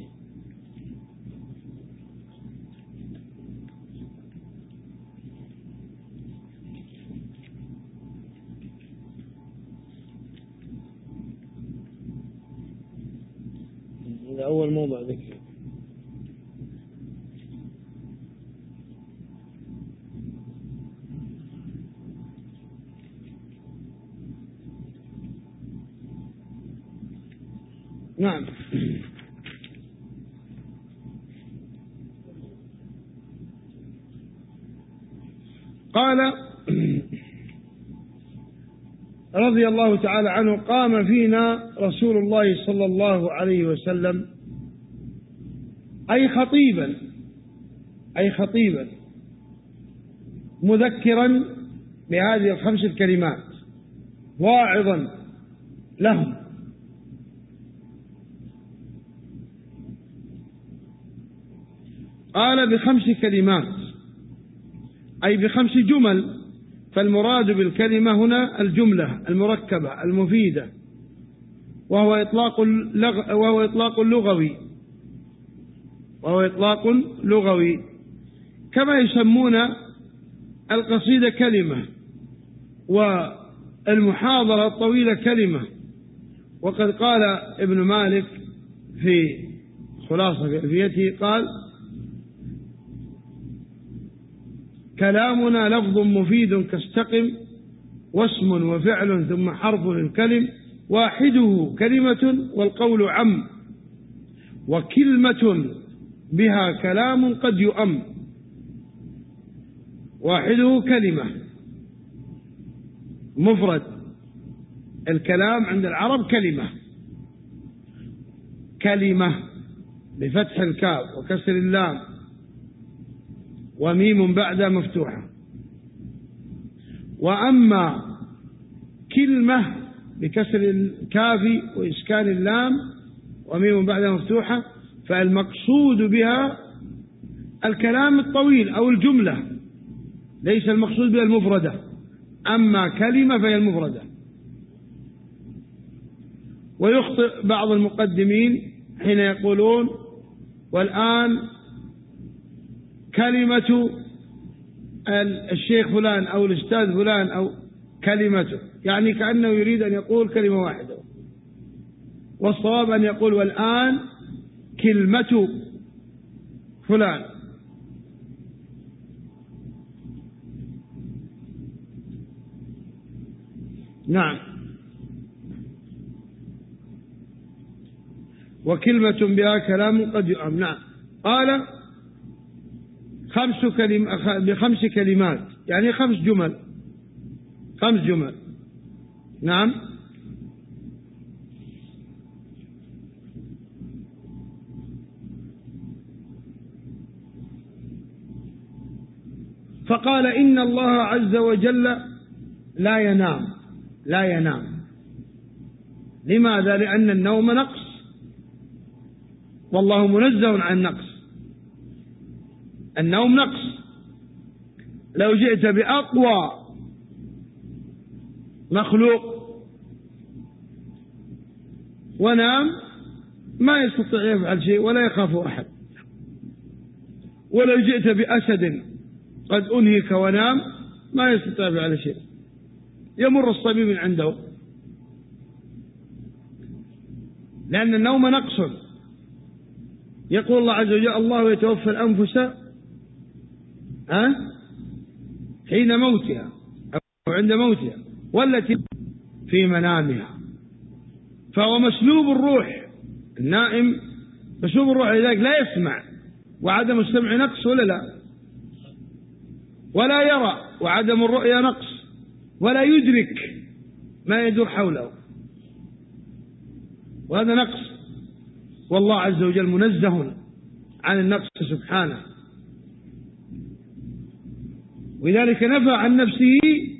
هذا أول موضع ذكري. نعم. قال رضي الله تعالى عنه: قام فينا رسول الله صلى الله عليه وسلم، أي خطيبا أي خطيبا مذكرا بهذه الخمس الكلمات، واعظا لهم. قال بخمس كلمات أي بخمس جمل، فالمراد بالكلمة هنا الجملة المركبة المفيدة، وهو إطلاق اللغ... وهو إطلاق لغوي وهو إطلاق لغوي كما يسمون القصيدة كلمة، والمحاضرة الطويلة كلمة. وقد قال ابن مالك في خلاصة ألفيته، قال: كلامنا لفظ مفيد كاستقم، واسم وفعل ثم حرف الكلم، واحده كلمة والقول عم، وكلمة بها كلام قد يؤم. واحده كلمة مفرد، الكلام عند العرب كلمة، كلمة بفتح الكاف وكسر اللام وميم بعدها مفتوحة. وأما كلمة بكسر الكاف وإسكان اللام وميم بعدها مفتوحة، فالمقصود بها الكلام الطويل أو الجملة، ليس المقصود بها المفردة. أما كلمة فهي المفردة. ويخطئ بعض المقدمين حين يقولون: والآن كلمة الشيخ فلان أو الأستاذ فلان أو كلمته، يعني كأنه يريد أن يقول كلمة واحدة. والصواب أن يقول: والآن كلمة فلان. نعم. وكلمة بها كلام قد يؤم. نعم. قال: خمس كلم بخمس كلمات، يعني خمس جمل خمس جمل. نعم. فقال: إن الله عز وجل لا ينام لا ينام لماذا؟ لأن النوم نقص، والله منزه عن النقص. النوم نقص. لو جئت بأقوى مخلوق ونام ما يستطيع يفعل شيء ولا يخاف أحد. ولو جئت بأسد قد أنهك ونام ما يستطيع يفعل شيء، يمر الصبي من عنده، لأن النوم نقص. يقول الله عز وجل: الله يتوفى الأنفس أه؟ حين موتها أو عند موتها والتي في منامها. فهو مسلوب الروح، النائم مسلوب الروح، لذلك لا يسمع، وعدم السمع نقص ولا لا، ولا يرى، وعدم الرؤية نقص، ولا يدرك ما يدور حوله، وهذا نقص. والله عز وجل منزه عن النقص سبحانه، ولذلك نفى عن نفسه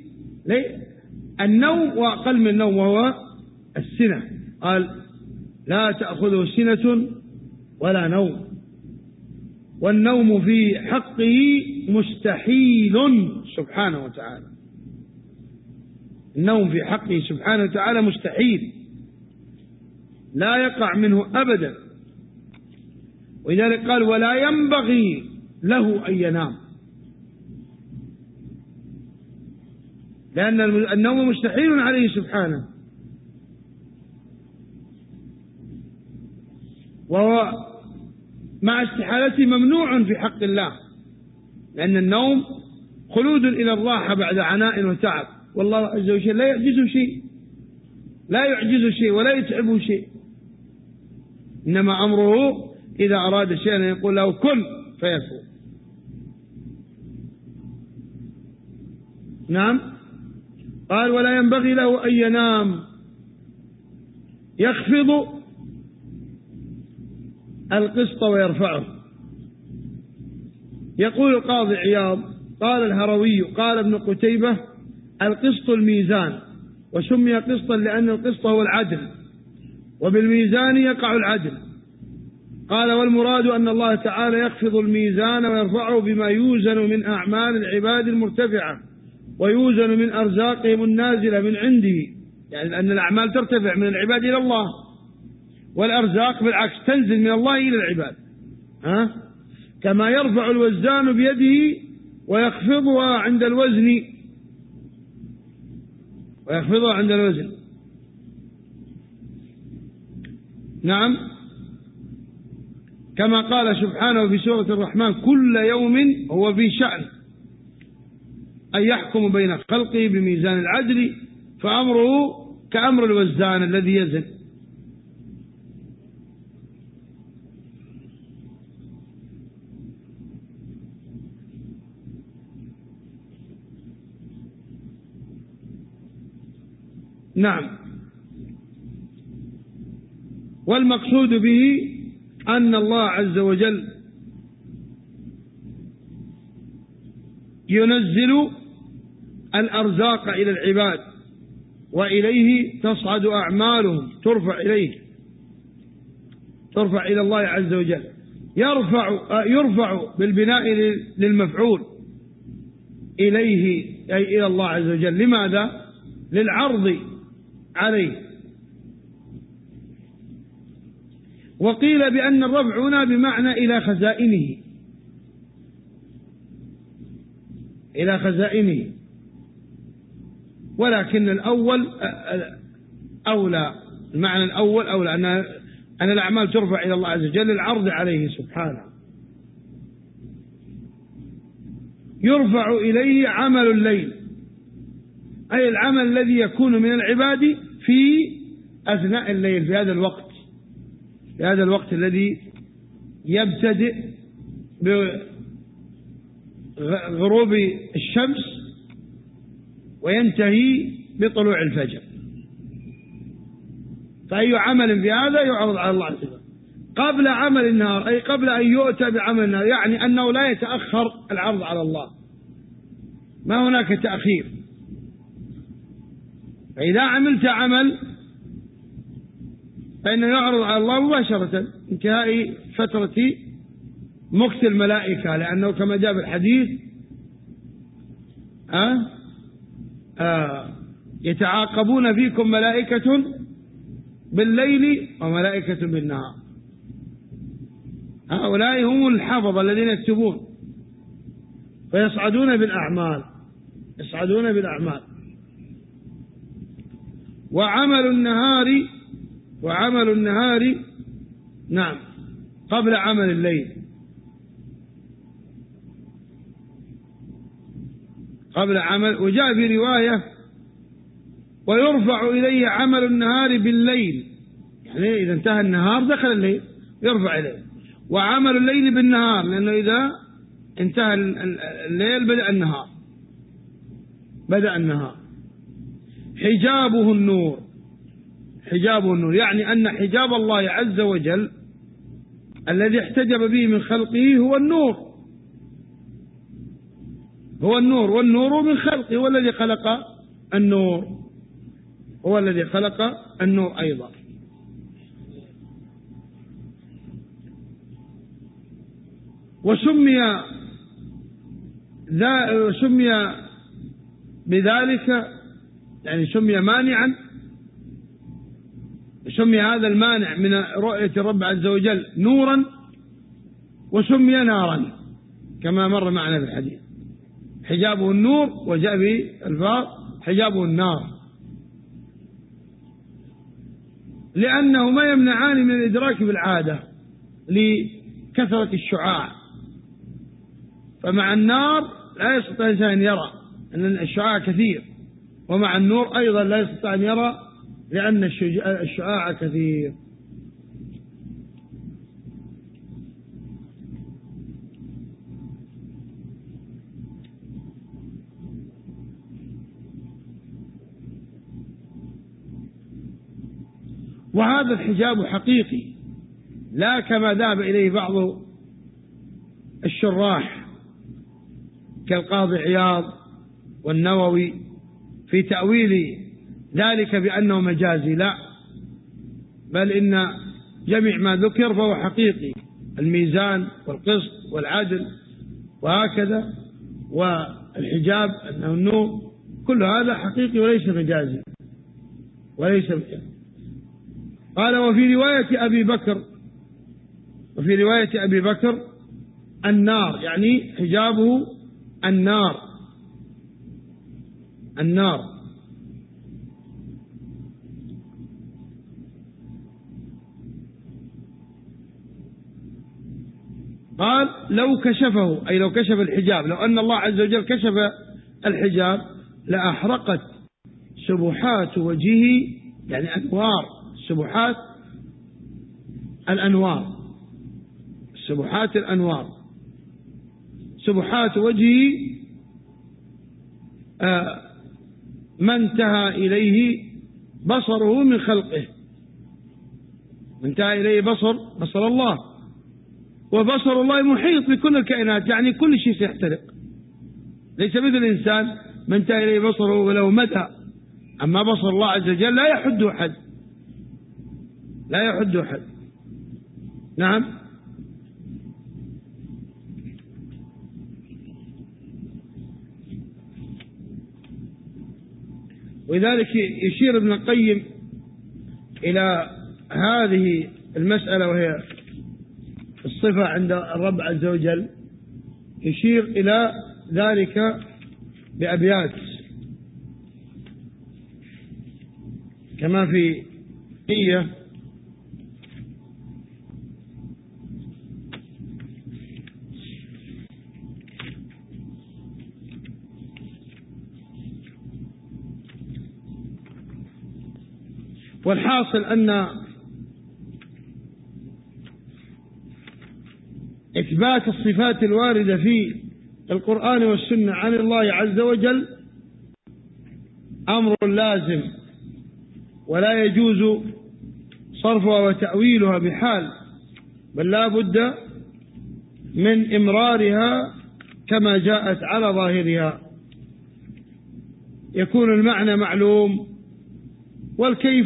النوم وأقل من النوم، وهو السنة. قال: لا تأخذه سنة ولا نوم، والنوم في حقه مستحيل سبحانه وتعالى. النوم في حقه سبحانه وتعالى مستحيل، لا يقع منه أبدا. ولذلك قال ولا ينبغي له أن ينام، لأن النوم مستحيل عليه سبحانه، وهو مع استحالته ممنوع في حق الله، لأن النوم خلود إلى الراحة بعد عناء وتعب، والله عز وجل لا يعجزه شيء، لا يعجزه شيء ولا يتعبه شيء، إنما أمره إذا أراد شيئا يقول له كن فيكون. نعم. قال ولا ينبغي له أن ينام، يخفض القسط ويرفعه. يقول القاضي عياض قال الهروي قال ابن قتيبة القسط الميزان، وسمي قسطا لأن القسط هو العدل، وبالميزان يقع العدل. قال والمراد أن الله تعالى يخفض الميزان ويرفعه بما يوزن من أعمال العباد المرتفعة، ويوزن من أرزاقهم النازلة من عنده، يعني أن الأعمال ترتفع من العباد إلى الله، والأرزاق بالعكس تنزل من الله إلى العباد، ها؟ كما يرفع الوزان بيده ويخفضها عند الوزن ويخفضها عند الوزن. نعم. كما قال سبحانه في سورة الرحمن كل يوم هو في شأن، أن يحكم بين خلقه بميزان العدل، فأمره كأمر الوزان الذي يزن. نعم. والمقصود به أن الله عز وجل ينزل الأرزاق إلى العباد، وإليه تصعد أعمالهم، ترفع إليه، ترفع إلى الله عز وجل. يرفع يرفع بالبناء للمفعول إليه، أي إلى الله عز وجل. لماذا؟ للعرض عليه. وقيل بأن الرفع هنا بمعنى إلى خزائنه، إلى خزائنه، ولكن الأول أولى، المعنى الأول أولى، أن أن الأعمال ترفع إلى الله عز وجل للعرض عليه سبحانه. يرفع إليه عمل الليل، أي العمل الذي يكون من العباد في أثناء الليل، في هذا الوقت، في هذا الوقت الذي يبتدئ بغروب الشمس وينتهي بطلوع الفجر. فأي عمل في هذا يعرض على الله عز وجل قبل عمل النهار، أي قبل أن يؤتى بعمل النهار، يعني أنه لا يتأخر العرض على الله، ما هناك تأخير. فإذا عملت عمل فإنه يعرض على الله مباشرة انتهاء فترة مكث الملائكة، لأنه كما جاء في الحديث أه؟ أه يتعاقبون فيكم ملائكة بالليل وملائكة بالنهار، هؤلاء هم الحفظة الذين يكتبون، فيصعدون بالأعمال، يصعدون بالأعمال. وعمل النهار وعمل النهار نعم قبل عمل الليل، قبل عمل. وجاء في رواية ويرفع إليه عمل النهار بالليل، يعني إذا انتهى النهار دخل الليل يرفع إليه، وعمل الليل بالنهار، لأنه إذا انتهى الليل بدأ النهار، بدأ النهار. حجابه النور، حجابه النور يعني أن حجاب الله عز وجل الذي احتجب به من خلقه هو النور، هو النور، والنور من خلقه، هو الذي خلق النور، هو الذي خلق النور أيضا. وسمي ذا سمي بذلك، يعني سمي مانعا، سمي هذا المانع من رؤية الرب عز وجل نورا، وسمي نارا كما مر معنا في الحديث. حجابه النور، وجاء به الفاظ حجابه النار، لأنه ما يمنعان من الإدراك بالعادة لكثرة الشعاع. فمع النار لا يستطيع الإنسان أن يرى أن الشعاع كثير، ومع النور أيضا لا يستطيع أن يرى لأن الشعاع كثير. وهذا الحجاب حقيقي، لا كما ذهب إليه بعض الشراح كالقاضي عياض والنووي في تأويل ذلك بأنه مجازي. لا، بل إن جميع ما ذكر فهو حقيقي، الميزان والقسط والعدل وهكذا، والحجاب أنه النور، كل هذا حقيقي وليس مجازي وليس مجازي. قال: وفي رواية أبي بكر وفي رواية أبي بكر النار، يعني حجابه النار النار قال: لو كشفه، أي لو كشف الحجاب، لو أن الله عز وجل كشف الحجاب لأحرقت سبحات وجهه، يعني أنوار سبحات الأنوار سبحات الأنوار سبحات وجهه آه ما انتهى إليه بصره من خلقه. انتهى إليه بصر بصر الله، وبصر الله محيط بكل الكائنات، يعني كل شيء سيحترق، ليس مثل الإنسان من انتهى إليه بصره ولو مدى. أما بصر الله عز وجل لا يحد أحد لا يحد أحد نعم. ولذلك يشير ابن القيم إلى هذه المسألة، وهي الصفة عند الرب عز وجل، يشير إلى ذلك بأبيات كما في هي والحاصل أن إثبات الصفات الواردة في القرآن والسنة عن الله عز وجل أمر لازم، ولا يجوز صرفها وتأويلها بحال، بل لا بد من إمرارها كما جاءت على ظاهرها. يكون المعنى معلوم والكيف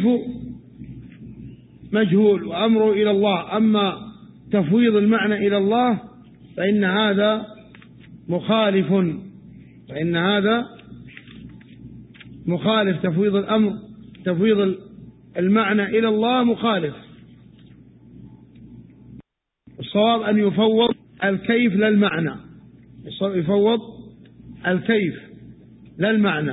مجهول وأمره إلى الله. أما تفويض المعنى إلى الله فإن هذا مخالف فإن هذا مخالف تفويض الأمر تفويض المعنى إلى الله مخالف. الصواب أن يفوض الكيف للمعنى يفوض الكيف للمعنى.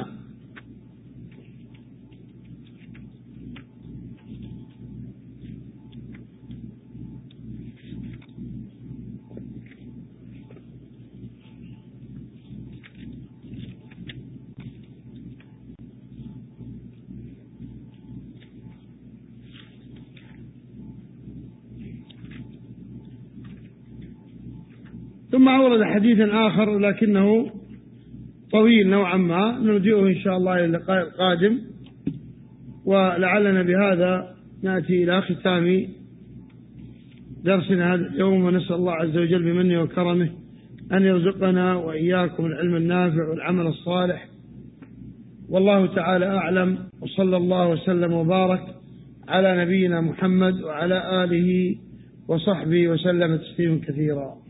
ثم أورد حديثا آخر لكنه طويل نوعا ما، نرجئه إن شاء الله إلى اللقاء القادم، ولعلنا بهذا نأتي إلى ختام درسنا هذا اليوم، ونسأل الله عز وجل بمنه وكرمه أن يرزقنا وإياكم العلم النافع والعمل الصالح. والله تعالى أعلم، وصلى الله وسلم وبارك على نبينا محمد وعلى آله وصحبه وسلم تسليما كثيرا.